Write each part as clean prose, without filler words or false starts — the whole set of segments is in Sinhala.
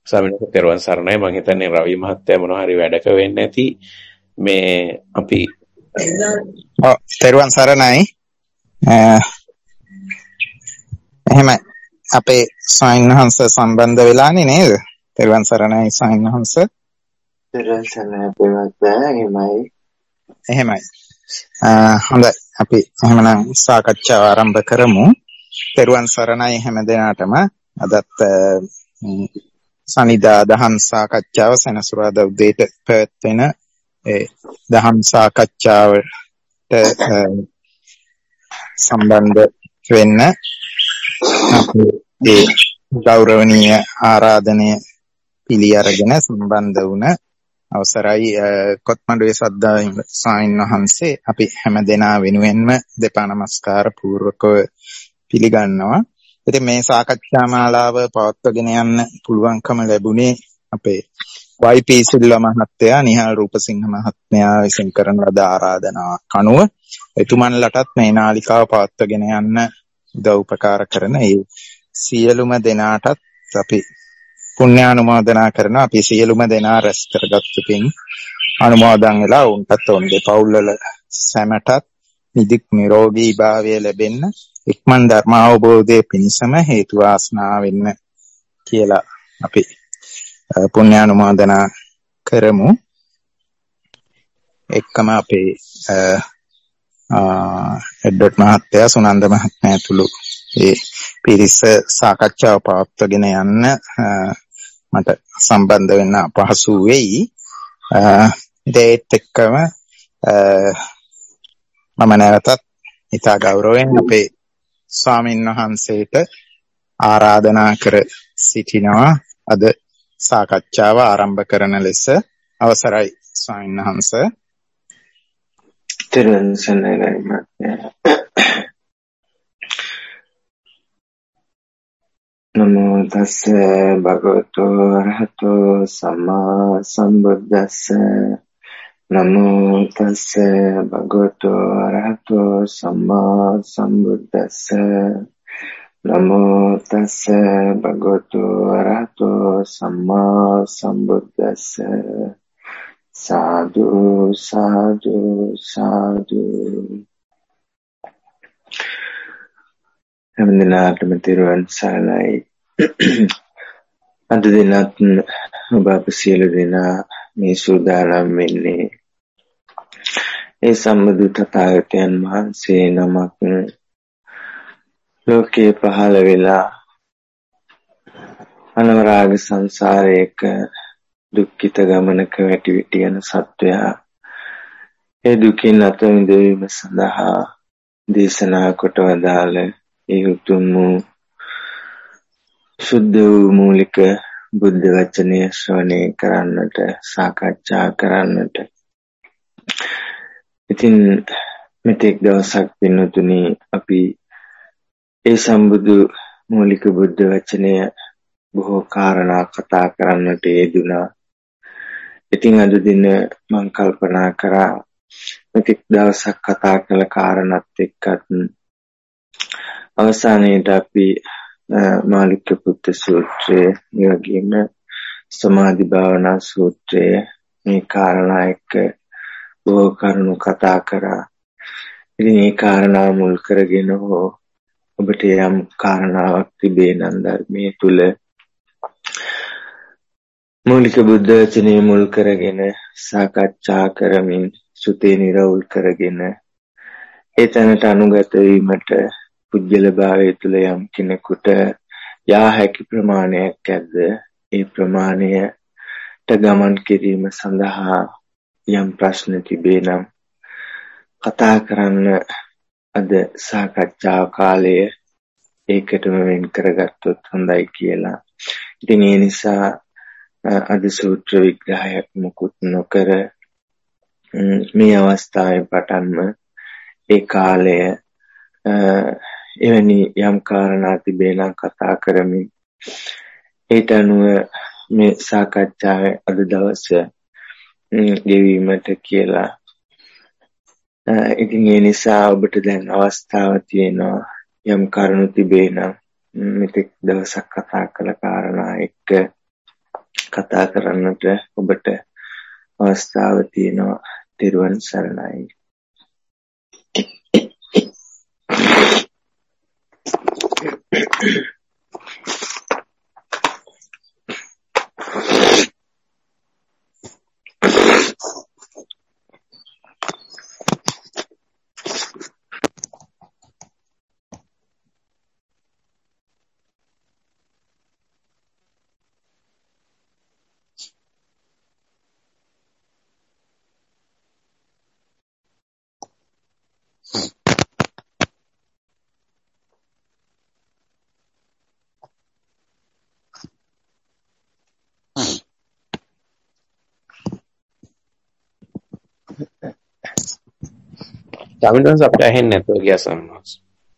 ස්වාමීන් වහන්සේ තෙරුවන් සරණයි. මම හිතන්නේ රවි මහත්තයා මොනවා හරි වැඩක වෙන්නේ නැති මේ අපි තෙරුවන් සරණයි. එහෙම අපේ සයින්හන්ස සම්බන්ධ වෙලානේ නේද? තෙරුවන් සරණයි සයින්හන්ස. තෙරුවන් සරණයි පෙරවත්තා. එහෙමයි. හොඳයි. අපි එහෙමනම් සාකච්ඡාව ආරම්භ කරමු. තෙරුවන් සරණයි හැම දිනාටම. අදත් සනිදා දහම් සාකච්ඡාව සෙනසුරාදා උදේට පැවැත්වෙන දහම් සාකච්ඡාවට සම්බන්ධ වෙන්න අපේ ගෞරවනීය ආරාධනය පිළි අරගෙන සම්බන්ධ වුණ අවසරයි කොත්මඩුවේ සද්ධා ස්වාමීන් වහන්සේ. අපි හැම දෙනා වෙනුවෙන්ම දෙපා නමස්කාර පූර්වකව පිළිගන්නවා. ඉතින් මේ සාකච්ඡා මාලාව පවත්වාගෙන යන්න පුළුවන්කම ලැබුණේ අපේ වයි.පී. සිල්වා මහත්තයා, නිහාල් රූපසිංහ මහත්මයා විසින් කරන ලද ආරාධනාවක් අනුව එතුමන්ලටත් මේ නාලිකාව පවත්වාගෙන යන්න උදව් උපකාර කරන ඒ සියලුම දෙනාටත් අපි පුණ්‍යානුමෝදනා කරනවා. අපි සියලුම දෙනා රැස් කරගත්තු පින් අනුමෝදන් වෙලා උන්ටත් උන්ගේ පවුල්වල සැමටත් නිදුක් නිරෝගී භාවය ලැබෙන්න, ඉක්මන් ධර්ම අවබෝධයේ පිණසම හේතු වාසනා වෙන්න කියලා අපි පුණ්‍යානුමෝදනා කරමු. එක්කම අපේ එඩ්වඩ් මහත්තයා, සුනන්ද මහත්මයා ඇතුළු ඒ පිරිස සාකච්ඡාව පවත්වාගෙන යන්න මට සම්බන්ධ වෙන්න අපහසු වෙයි. ඒත් එක්කම මම නැවතත් ඉතා ගෞරවයෙන් අපේ ස්වාමීන් වහන්සේට ආරාධනා කර සිටිනවා අද සාකච්ඡාව ආරම්භ කරන ලෙස. අවසරයි ස්වාමීන් වහන්සේ. තෙරුවන් සරණයි මහත්මයා. නමෝ තස්ස භගවතු අරහතෝ සම්මා සම්බුද්දස්ස. නමෝ තස්ස භගවතු අරහතෝ සම්මා සම්බුද්දස්ස. නමෝ තස්ස භගවතු අරහතෝ සම්මා සම්බුද්දස්ස. සාදු සාදු සාදු. හැම දිනකටම තෙරුවන් සරණයි. අද දිනත් ඔබ අප සියලු දෙනා මේ සූදානම් වෙන්නේ ඒ සම්බුදු තථාගතයන් වහන්සේ නමක් ලෝකේ පහළ වෙලා අනවරාග සංසාරයක දුක්ඛිත ගමනක වැටි විටි යන සත්වයා ඒ දුකින් අත මිදවීම සඳහා දේශනා කොට වදාළ ඒ උතුම් වූ සුද්ධ වූ මූලික බුද්ධ වචනය ශ්‍රවණය කරන්නට, සාකච්ඡා කරන්නට. ඉතින් මෙතෙක් දවසක් පින්නතුනි අපි ඒ සම්බුදු මූලික බුද්ධ වචනය බොහෝ කාරණා කතා කරන්නට යෙදුණා. ඉතින් අද දින මම කල්පනා කරා මෙතෙක් දවසක් කතා කළ කාරණාත් එක්කත් අවසානයේදී අපි මාළුක්‍ය පුත්ත සූත්‍රය, ඒ වගේම සමාධි භාවනා සූත්‍රය මේ කාරණා එක්ක බොහෝ කරුණු කතා කරා. ඉතින් මේ කාරණා මුල් කරගෙන හෝ ඔබට යම් කාරණාවක් තිබේ නම් ධර්මයේ තුල මූලික බුද්ධ වචනේ මුල් කරගෙන සාකච්ඡා කරමින් සුතේ නිරවුල් කරගෙන ඒ තැනට අනුගත වීමට පුජ්‍යල භාවය තුළ යම් කෙනෙකුට යා හැකි ප්‍රමාණයක් ඇද්ද? ඒ ප්‍රමාණයට ගමන් කිරීම සඳහා යම් ප්‍රශ්න තිබේ නම් කතා කරන්න අද සාකච්ඡා කාලය ඒකටම වෙන් කරගත්තොත් හොඳයි කියලා. ඉතින් ඒ නිසා අද සූත්‍ර විග්‍රහයක් මුකුත් නොකර මේ අවස්ථාවේ පටන්ම ඒ කාලය එවැනි යම් කාරණා තිබේ නම් කතා කරමින් ඒට අනුව මේ සාකච්ඡාවේ අද දවස ගෙවීමට කියලා. ඉතින් ඒ නිසා ඔබට දැන් අවස්ථාව තියෙනවා යම් කරුණු තිබේ නම් මෙතෙක් දවසක් කතා කළ කාරණා එක්ක කතා කරන්නට ඔබට අවස්ථාව තියෙනවා. තෙරුවන් සරණයි. ස්වාමීන් අපිට ඇහෙන්නේ නැතුව ගියා සම්මාස.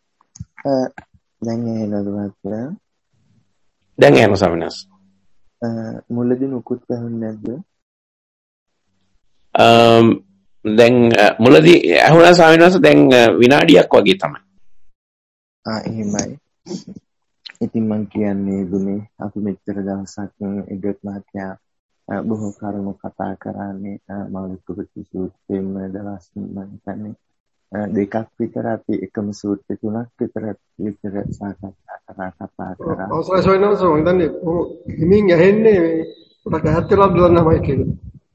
දැන් ඇහෙනවද මහත්තයා? දැන් ඇහෙනවා ස්වාමීන්. මුලදී මුකුත් ඇහුන්නේ නැද්ද? දැන් මුලදී ඇහුණා ස්වාමීන් දැන් විනාඩියක් වගේ තමයි. එහෙමයි. ඉතින් මං කියන්නේ දුනේ අපි මෙච්චර දවසක් එගත් මහත්තයා බොහෝ කරුණු කතා කරන්නේ මෞලික සූත්‍රයෙන් දවස් මම හිතන්නේ දෙකක් විතර අපි එකම සූත්‍ර තුනක් විතර සාකච්ඡා කරා. අවසරයි සොයනස මම දන්නේ හිමින් ඇහෙන්නේ පොඩක් ඈත් වෙලා දුවන්නමයි කියන්නේ.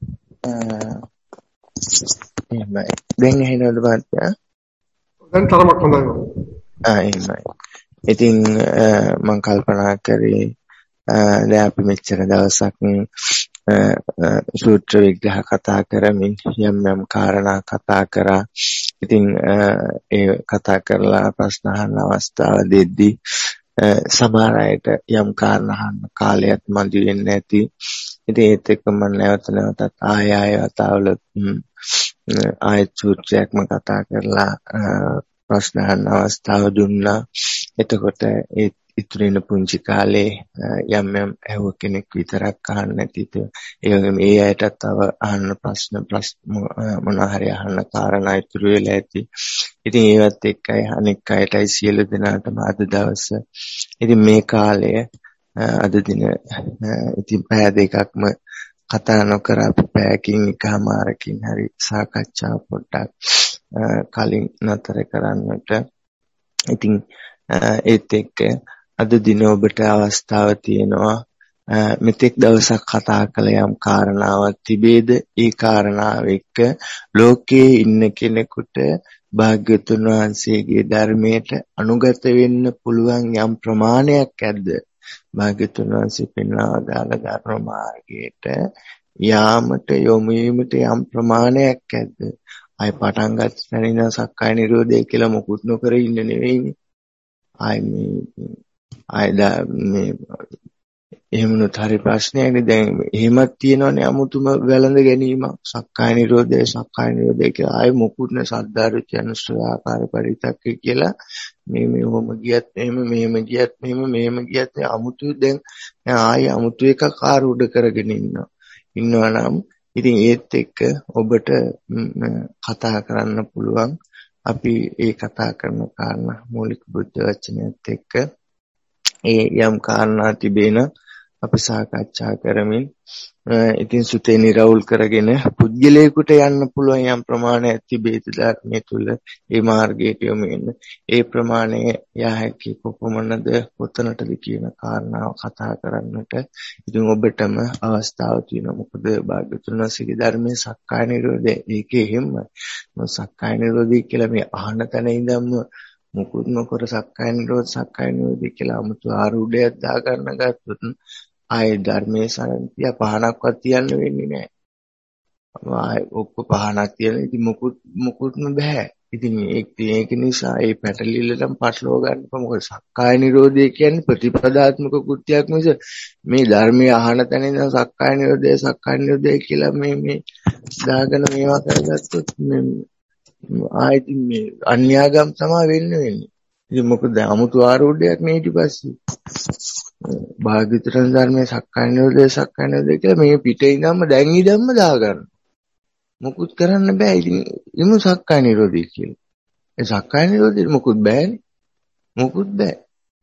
එහෙමයි. දැන් ඇහෙනවද මහත්තයා? දැන් තරමක් හොඳයි. එහෙමයි. ඉතින් මම කල්පනා කරේ දැන් අපි මෙච්චර දවසක් සූත්‍ර විග්‍රහ කතා කරමින් යම් කාරණා කතා කරා. ඉතින් ඒ කතා කරලා ප්‍රශ්න අහන අවස්ථාව දෙද්දී සමහර අයට යම් කාරණා අහන්න කාලයක් මදි වෙන්නේ නැති. ඉතින් ඒත් එක්ක මම නැවතත් ආය වතාවල ආයත් සූත්‍රයක්ම කතා කරලා ප්‍රශ්න අහන්න අවස්ථාව දුන්නා. එතකොට ඒ ඉතුරු වෙන පුංචි කාලේ යම් ඇහුව කෙනෙක් විතරක් අහන්න නැතිද ඒ වගේම ඒ අයටත් තව අහන්න ප්‍රශ්න මොනවා හරි අහන්න කාරණා ඉතුරු වෙලා ඇති. ඉතින් ඒවත් එක්කයි අනෙක් අයටයි සියලු දෙනාටම අද දවස ඉතින් මේ කාලය අද දින ඉතින් පැය දෙකක්ම කතා නොකර අපි පැයකින් එකමාරකින් හරි සාකච්ඡා පොඩ්ඩක් කලින් නතර කරන්නට. ඉතින් ඒත් එක්ක අද දින ඔබට අවස්ථාව තියෙනවා මෙතෙක් දවසක් කතා කළ යම් කාරණාවක් තිබේද ඒ කාරණාව එක්ක ලෝකයේ ඉන්න කෙනෙකුට භාග්‍යවතුන් වහන්සේගේ ධර්මයට අනුගත වෙන්න පුළුවන් යම් ප්‍රමාණයක් ඇද්ද? භාග්‍යවතුන් වහන්සේ පෙන්වා දාන ධර්ම මාර්ගයට යාමට යොමු වීමට යම් ප්‍රමාණයක් ඇද්ද? අය පටන් ගන්න තැන ඉඳන් සක්කාය නිරෝධය කියලා මොකුත් නොකර ඉන්න නෙවෙයිනේ. මේ එහෙමනොත් හරි ප්‍රශ්නයක්නේ. දැන් එහෙමත් තියෙනවනේ අමුතුම වැළඳ ගැනීම සක්කාය නිරෝධය කියලා ආයෙ මොකුත් නැ සද්ධාරුචි අනුශ්‍රාකාර පරිතක්ක කියලා මේ ඔහොම ගියත් මෙහෙම ගියත් අමුතු දැන් ආයෙ අමුතු එකක් ආරූඪ කරගෙන ඉන්නවා නම් ඉතින් ඒත් එක්ක ඔබට කතා කරන්න පුළුවන්. අපි ඒ කතා කරන කාරණා මූලික බුද්ධ වචනයත් එක්ක ඒ යම් කාරණා තිබෙන අපි සාකච්ඡා කරමින් ඉතින් සුතේ නිරවුල් කරගෙන පුද්ගලයෙකුට යන්න පුළුවන් යම් ප්‍රමාණයක් තිබේද ධර්මයේ තුල ඒ මාර්ගයට යොමු වෙන ඒ ප්‍රමාණය යා හැකි කොපමණද කොතනටද කියන කාරණාව කතා කරන්නට ඉතින් ඔබටම අවස්ථාව තියෙනවා. මොකද භාග්‍යවතුන් වහන්සේගේ ධර්මයේ සක්කාය නිරෝධය ඒකේ හැමයි. සක්කාය නිරෝධය කියලා මේ අහන තැන ඉඳන්ම මුකුත් නොකර සක්කාය නිරෝධය කියලා 아무තු ආරූඪයක් දාගන්න ගත්තොත් ආයේ ධර්මයේ සරන්තිය පහනක්වත් තියන්න වෙන්නේ නැහැ. ආයේ ඔක්කො පහනක් තියන ඉතින් මුකුත්ම බෑ. ඉතින් ඒක නිසා ඒ පැටලිල්ලටම පටලව ගන්න මොකද සක්කාය නිරෝධය කියන්නේ ප්‍රතිපදාත්මක කෘත්‍යයක් මිස මේ ධර්මයේ අහන තැන ඉඳන් සක්කාය නිරෝධය කියලා මේ දාගෙන මේවා කරගත්තොත් ආයෙත් මේ අන්‍යාගම් තමයි වෙන්නේ. ඉතින් මොකද 아무තු ආරෝඩයක් නේ ඊට පස්සේ භාග්‍යවතුන් ධර්මයේ සක්කාය නිරෝධය කියලා මේ පිටේ ඉඳන්ම දැන් ඉඳන්ම දාගන්න. මොකුත් කරන්න බෑ. ඉතින් ඉමු සක්කාය නිරෝධය කියලා. ඒ සක්කාය නිරෝධය මොකුත් බෑනේ. මොකුත් බෑ.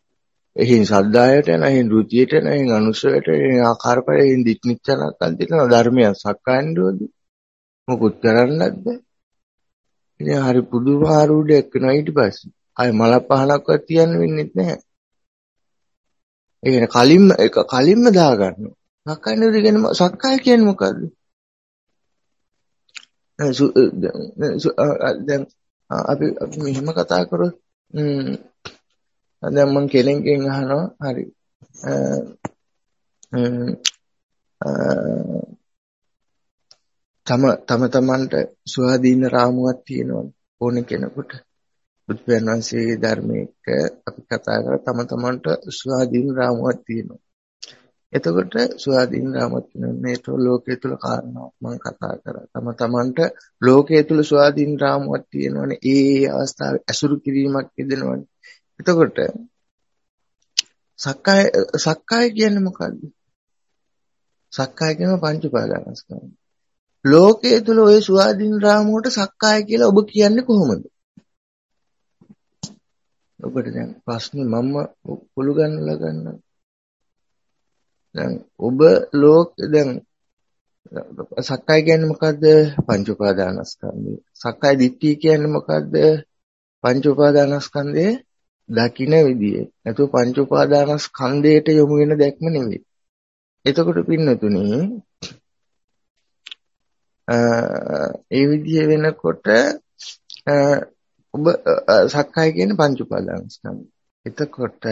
එහෙන් සද්දායට යන, එහෙන් ෘතියට යන, එහෙන් අනුසයට, එහෙන් ආකාරපරය, එහෙන් දික්නිච්චනක්කන් තියෙනවා ධර්මය සක්කාය නිරෝධය. මොකුත් කරන්නත් බෑ. ඉතින් හරි පුදුම ආරූಢයක් වෙනවා ඊට පස්සේ. ආයේ මල පහනක්වත් තියන්න වෙන්නේ නැහැ. ඒ කියන්නේ කලින්ම දා ගන්නවා. සක්කාය නිරෝධය කියන්නේ සක්කාය කියන්නේ මොකද්ද? දැන් අපි මෙහෙම කතා කරොත් දැන් මම කෙනෙක්ගෙන් අහනවා හරි තමන්ට ස්වාධීන රාමුවක් තියෙනවනේ ඕන කෙනෙකුට. බුදුන් වහන්සේගේ ධර්මයක අපි කතා කරා තමන්ට ස්වාධීන රාමුවක් තියෙනවා. එතකොට ස්වාධීන රාමුවක් මේක ලෝකයේ තුල කාරණාවක් මම කතා කරා. තමන්ට ලෝකයේ තුල ස්වාධීන රාමුවක් තියෙනවනේ. ඒ අවස්ථාවේ අසුරු කිරීමක් ඉදෙනවනේ. එතකොට සක්කාය කියන්නේ මොකද්ද? සක්කාය කියන පංච උපාදානස්කන්ධ. ලෝකයේ තුල ওই ස්වාධීන රාමුවට සක්කාය කියලා ඔබ කියන්නේ කොහොමද? ඔබට දැන් ප්‍රශ්නේ මම පොළු ගන්නලා ගන්නවා. දැන් ඔබ දැන් සක්කාය කියන්නේ මොකද්ද? පංච උපාදානස්කන්ධය. සක්කාය දිට්ඨිය කියන්නේ මොකද්ද? පංච උපාදානස්කන්ධයේ දකින්න විදිය. නැතු පංච උපාදානස්කන්ධයට යොමු වෙන දැක්ම නෙවෙයි. එතකොට පින්නතුනි ඒ විදිය වෙනකොට ඔබ සක්කාය කියන්නේ පංච උපාදානස්කන්ධය. එතකොට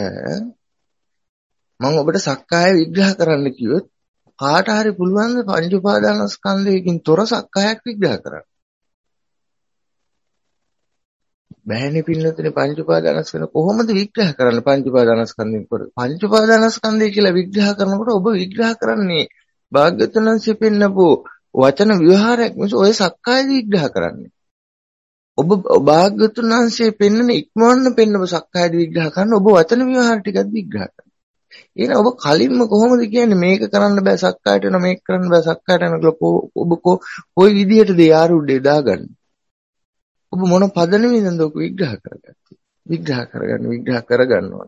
මම ඔබට සක්කාය විග්‍රහ කරන්න කිව්වොත් කාට හරි පුළුවන් ද පංච උපාදානස්කන්ධයකින් තොර සක්කායක් විග්‍රහ කරන්න? බෑනේ පින්නතුනේ. පංච උපාදානස්කන්ධ කොහොමද විග්‍රහ කරන්නේ? පංච උපාදානස්කන්ධයෙන් තොර පංච උපාදානස්කන්ධය කියලා විග්‍රහ කරනකොට ඔබ විග්‍රහ කරන්නේ භාග්‍යවතුන් වහන්සේ පෙන්නපු වචන විවහාරයක් මිස ඔය සක්කාය විග්‍රහ කරන්නේ. ඔබ භාග්‍යවතුන් වහන්සේ පෙන්නන ඉක්මවන්න පෙන්නපු සක්කාය විග්‍රහ කරන ඔබ වචන විවහාර ටිකක් විග්‍රහ කරනවා. එහෙනම් ඔබ කලින්ම කොහොමද කියන්නේ මේක කරන්න බෑ සක්කායට යන මේක කරන්න බෑ සක්කායට යන කියලා ඔබ කොයි විදිහටද ඒ ආරුඩේ දාගන්නේ? ඔබ මොන පදනමෙන්ද ඔක විග්‍රහ කරගත්තේ? විග්‍රහ කරගන්නවා.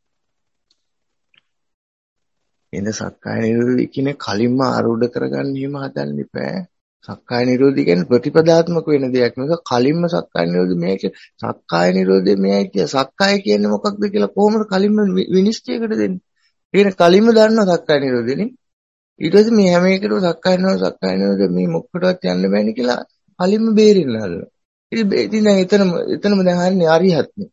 එන සක්කාය නිරෝධය කියන්නේ කලින්ම ආරූඪ කරගන්න එහෙම හදන්න එපා. සක්කාය නිරෝධය කියන්නේ ප්‍රතිපදාත්මක වෙන දෙයක් නෙවෙයි. කලින්ම සක්කාය නිරෝධය මේක සක්කාය නිරෝධය මේයි කිය. සක්කාය කියන්නේ මොකක්ද කියලා කොහොමද කලින්ම විනිශ්චයකට දෙන්නේ? ඊට කලින්ම දන්නවා සක්කාය නිරෝධයනේ. ඊට පස්සේ මේ හැම එකටම සක්කාය නිරෝධ මේ මොකටවත් යන්න බෑනේ කියලා කලින්ම බේරෙන්න හදනවා. ඉතින් දැන් එතනම දැන් හරිනේ අරිහත්නේ.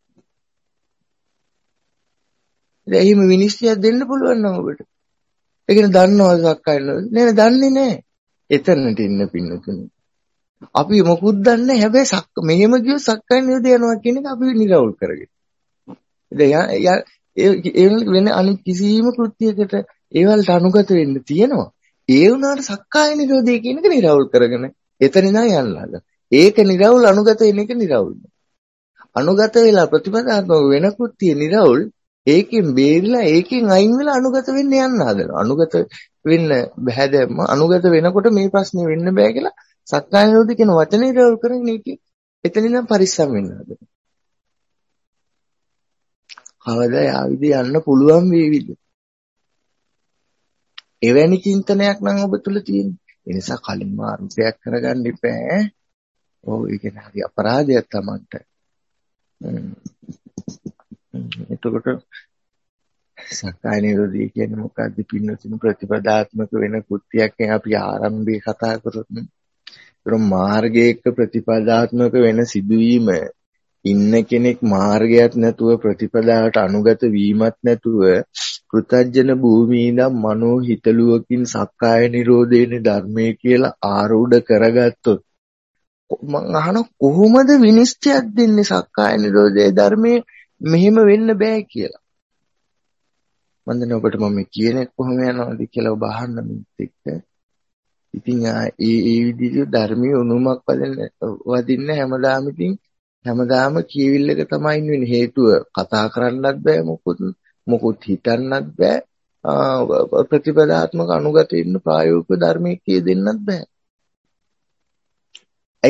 දැන් එහෙම විනිශ්චයක් දෙන්න පුළුවන් නම් ඔබට. ඒ කියන්නේ දන්නවද සක්කාය නිරෝධය? නෑ දන්නේ නෑ. එතනට ඉන්න පින්නතුනේ. අපි මොකුත් දන්නේ නැහැ. හැබැයි මෙහෙම කියව සක්කාය නිරෝධය යනවා කියන එක අපි නිරවුල් කරගෙන. දැන් ඒ වෙන අනිත් කිසිම කෘත්‍යයකට ඒවලට අනුගත වෙන්න තියෙනවා. ඒ වුණාට සක්කාය නිරෝධය කියන එක නිරවුල් කරගෙන එතන ඉඳන් යන්න හදලා. ඒක නිරවුල් අනුගත වෙන එක නිරවුල්. අනුගත වෙලා ප්‍රතිපදාත්මක වෙන කෘත්‍ය නිරවුල්. ඒකෙන් බේරිලා ඒකෙන් අයින් වෙලා අනුගත වෙන්න යන්න හදනවා. අනුගත වෙන්න බෑ දැම්ම. අනුගත වෙනකොට මේ ප්‍රශ්නේ වෙන්න බෑ කියලා සක්කාය නිරෝධය කියන වචනේ නිරවුල් කරගෙන එතන ඉඳන් පරිස්සම් වෙන්න හදනවා. කවදා ආවිද යන්න පුළුවන් වේවිද? එවැනි චින්තනයක් නම් ඔබ තුල තියෙනවා. ඒ නිසා කලින්ම අර්ථයක් කරගන්න ඉපෑ. ඔව් ඒක හරි අපරාධයක් Tamanට. එතකොට සක්කාය නිරෝධය කියන්නේ මොකක්ද? පින්නතුන් ප්‍රතිපදාත්මක වෙන කෘත්‍යයක් අපි ආරම්භයේ කතා කරොත් මාර්ගයක ප්‍රතිපදාත්මක වෙන සිදුවීම ඉන්න කෙනෙක් මාර්ගයක් නැතුව ප්‍රතිපදාවට අනුගත වීමත් නැතුව කෘතජන භූමියේ ඉඳන් මනෝ හිතලුවකින් සක්කාය නිරෝධයේ ධර්මයේ කියලා ආරූඪ කරගත්තොත් මං අහන කොහොමද විනිශ්චයක් දෙන්නේ සක්කාය නිරෝධයේ ධර්මයේ මෙහෙම වෙන්න බෑ කියලා. මම දන්නේ ඔබට මම කියන්නේ කොහොම යනවද කියලා ඔබ අහන්න මිත් එක්ක. ඉතින් ඒ විදිහට ධර්මයේ උණුමක් වදින්න හැමදාම කියවිල්ලක තමයි ඉන්නේ. හේතුව කතා කරන්නත් බෑ මොකුත් හිතන්නත් බෑ. ප්‍රතිපදාත්මක අනුගත ඉන්න ප්‍රායෝගික ධර්මයේ කිය දෙන්නත් බෑ.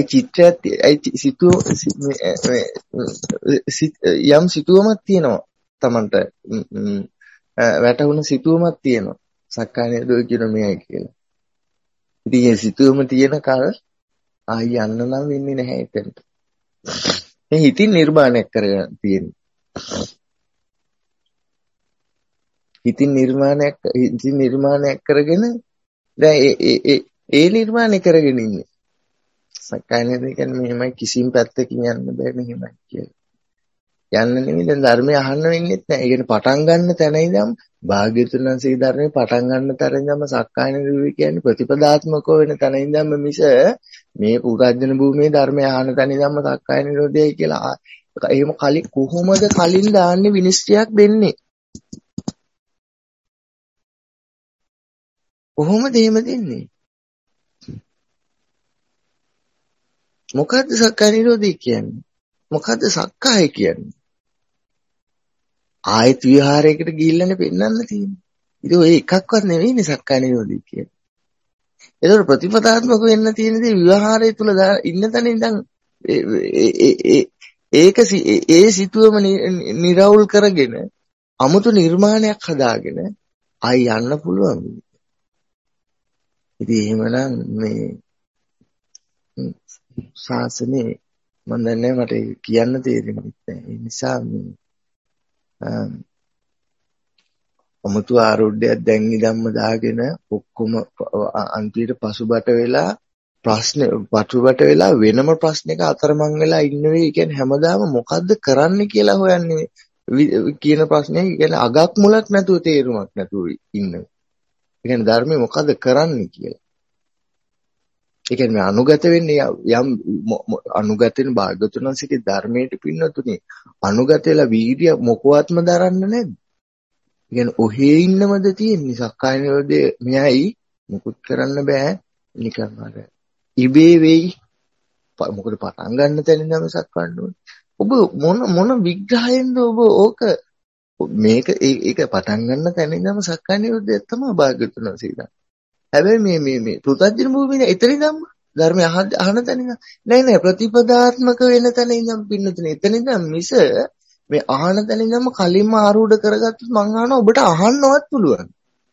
යම් සිතුවමක් තියෙනවා. තමන්ට වැටුණු සිතුවමක් තියෙනවා. සක්කාය නිරෝධය කියන මෙයයි කියලා. ඉතින් මේ සිතුවම තියෙන කල ආයි යන්න නම් වෙන්නේ නැහැ එතනට. මේ හිතින් නිර්මාණයක් කරගෙන තියෙන්නේ. හිතින් නිර්මාණයක් කරගෙන දැන් ඒ නිර්මාණය කරගෙන ඉන්නේ. සක්කාය නිරෝධය කියන්නේ මෙහෙමයි කිසිම පැත්තකින් යන්න බෑ මෙහෙමයි කියලා. යන්න නෙමෙයි දැන් ධර්මය අහන්න වෙන්නේ නැහැ. ඒ කියන්නේ පටන් ගන්න තැන ඉඳන් භාග්‍යවතුන් වහන්සේගේ ධර්මයේ පටන් ගන්න තැන ඉඳන්ම සක්කාය නිරෝධය කියන්නේ ප්‍රතිපදාත්මකව වෙන තැන ඉඳන්ම මිස මේ පුරාජන භූමියේ ධර්මය අහන තැන ඉඳන්ම සක්කාය නිරෝධයයි කියලා එහෙම කොහොමද කලින් දාන්නේ විනිශ්චයක් දෙන්නේ? කොහොමද එහෙම දෙන්නේ? මොකද්ද සක්කාය නිරෝධය කියන්නේ? මොකද්ද සක්කාය කියන්නේ? ආයත විහාරයකට ගිහිල්ලානේ පෙන්නන්න තියෙන්නේ. ඉතින් ඔය එකක්වත් නෙවෙයිනේ සක්කාය නිරෝධය කියන්නේ. ඒතකොට ප්‍රතිපදාත්මක වෙන්න තියෙන දේ විහාරය තුල ඉන්න තැන ඉඳන් ඒ සිතුවම නිරවුල් කරගෙන 아무තු නිර්මාණයක් හදාගෙන ආයි යන්න පුළුවන්. ඉතින් එහෙමනම් මේ ශාසනේ මම දන්නේ මට කියන්න තේරෙන්නේ නැහැ. ඒ නිසා මේ අමුතු ආරෝඩ්‍යයක් දැන් ඉඳන්ම දාගෙන ඔක්කොම අන්තිමට පසුබට වෙලා වෙනම ප්‍රශ්නයක අතරමං වෙලා ඉන්න වෙයි. කියන්නේ හැමදාම මොකද්ද කරන්න කියලා හොයන්නේ කියන ප්‍රශ්නේ කියන්නේ අගක් මුලක් නැතුව තේරුමක් නැතුව ඉන්න. ඒ කියන්නේ ධර්මයේ මොකද්ද කරන්නේ කියලා. ඒ කියන්නේ අනුගත වෙන්නේ යම් අනුගත වෙන භාග්‍යවතුන් වහන්සේගේ ධර්මයට පින්නතුනේ අනුගත වෙලා වීර්ය මොකවත්ම දරන්න නැද්ද? ඒ කියන්නේ ඔහේ ඉන්නමද තියෙන්නේ සක්කාය නිරෝධය මෙයයි මුකුත් කරන්න බෑ නිකන් අර ඉබේ වෙයි. මොකද පටන් ගන්න තැන ඉඳන් සක්වන්න ඕනේ. ඔබ මොන විග්‍රහයෙන්ද ඔබ ඕක මේක ඒක පටන් ගන්න තැන ඉඳන් සක්කාය නිරෝධය තමයි භාග්‍යවතුන් වහන්සේ දන්නේ. හැබැයි මේ පෘථග්ජන භූමියේ එතන ඉඳන්ම ධර්මය අහන තැන ඉඳන් නෑ ප්‍රතිපදාත්මක වෙන තැන ඉඳන් පින්නතුනේ එතන ඉඳන් මිස මේ අහන තැන ඉඳන්ම කලින්ම ආරූඪ කරගත්තොත් මං අහනවා ඔබට අහන්නවත් පුළුවන්.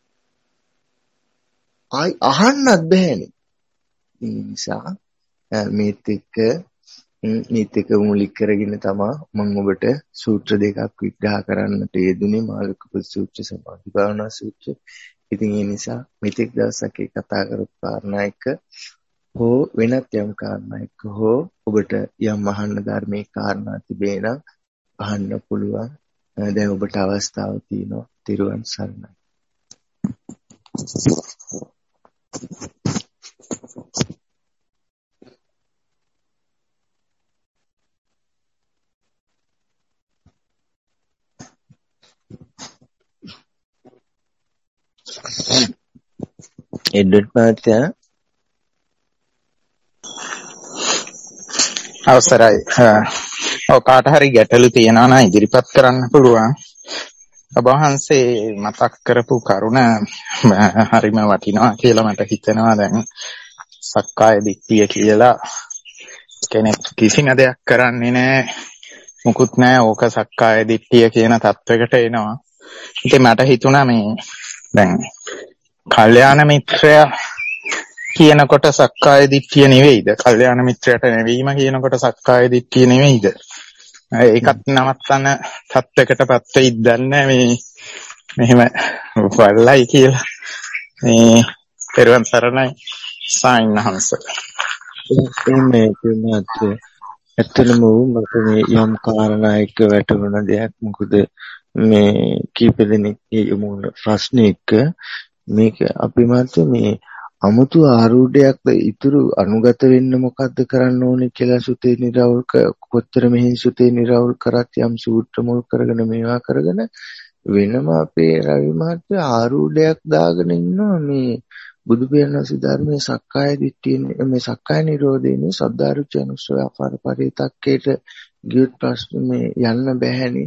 ආයි අහන්නත් බෑනේ. ඒ නිසා මේත් එක්ක මූලික කරගෙන තමයි මම ඔබට සූත්‍ර දෙකක් විග්‍රහ කරන්නට යෙදුනේ මාළුක්‍ය සූත්‍ර සමාධි භාවනා සූත්‍ර. ඉතින් ඒ නිසා මෙතෙක් දවසක් කතා කරපු කාරණා එක හෝ වෙනත් යම් කාරණා එක හෝ ඔබට යම් අහන්න ධර්මයේ කාරණා තිබේ නම් අහන්න පුළුවන්. දැන් ඔබට අවස්ථාව තියෙනවා. තිරුවන් සරණයි. එඩ්වඩ් මහත්තයා අවසරයි. ඔව් කාට හරි ගැටලු තියෙනවා නම් ඉදිරිපත් කරන්න පුළුවන්. ඔබ වහන්සේ මතක් කරපු කරුණ හරිම වටිනවා කියලා මට හිතෙනවා. දැන් සක්කාය දිට්ඨිය කියලා කෙනෙක් කිසිම දෙයක් කරන්නේ නැහැ. මුකුත් නැහැ. ඕක සක්කාය දිට්ඨිය කියන තත්වයකට එනවා. ඉතින් මට හිතුණා මේ දැන් කල්යාණ මිත්‍රයා කියනකොට සක්කාය දිට්ඨිය නෙවෙයිද? කල්යාණ මිත්‍රයට නැවීම කියනකොට සක්කාය දිට්ඨිය නෙවෙයිද? ඒකත් නවත්තන තත්වයකටපත් වෙයිද දන්නේ මේ මෙහෙම වල්ලයි කියලා. මේ පෙරවන් සරණයි සායින්හංශ. මේ තුනත් ඇත්තටම මට මේ යම් කාරණා එක වැටුණ දෙයක්. මොකද මේ කීප දෙනෙක් යමුන ප්‍රශ්න එක මේක අපි මාත් මේ අමුතු ආරූඪයක් ඉතුරු අනුගත වෙන්න මොකද්ද කරන්න ඕනේ කියලා සුතේ නිරවුල් කොච්චර මෙහින් සුතේ නිරවුල් කරත් යම් සූත්‍ර මුල් කරගෙන මේවා කරගෙන වෙනම අපේ රවි මහත්තයා ආරූඪයක් දාගෙන ඉන්නවා මේ බුදු පියාණන්සේ ධර්මයේ සක්කාය දිට්ඨිය මේ සක්කාය නිරෝධයේ සද්ධාරුචි අනුස්සවාකාර පරිතක්කේට ගියොත් ප්‍රශ්න මේ යන්න බෑනේ.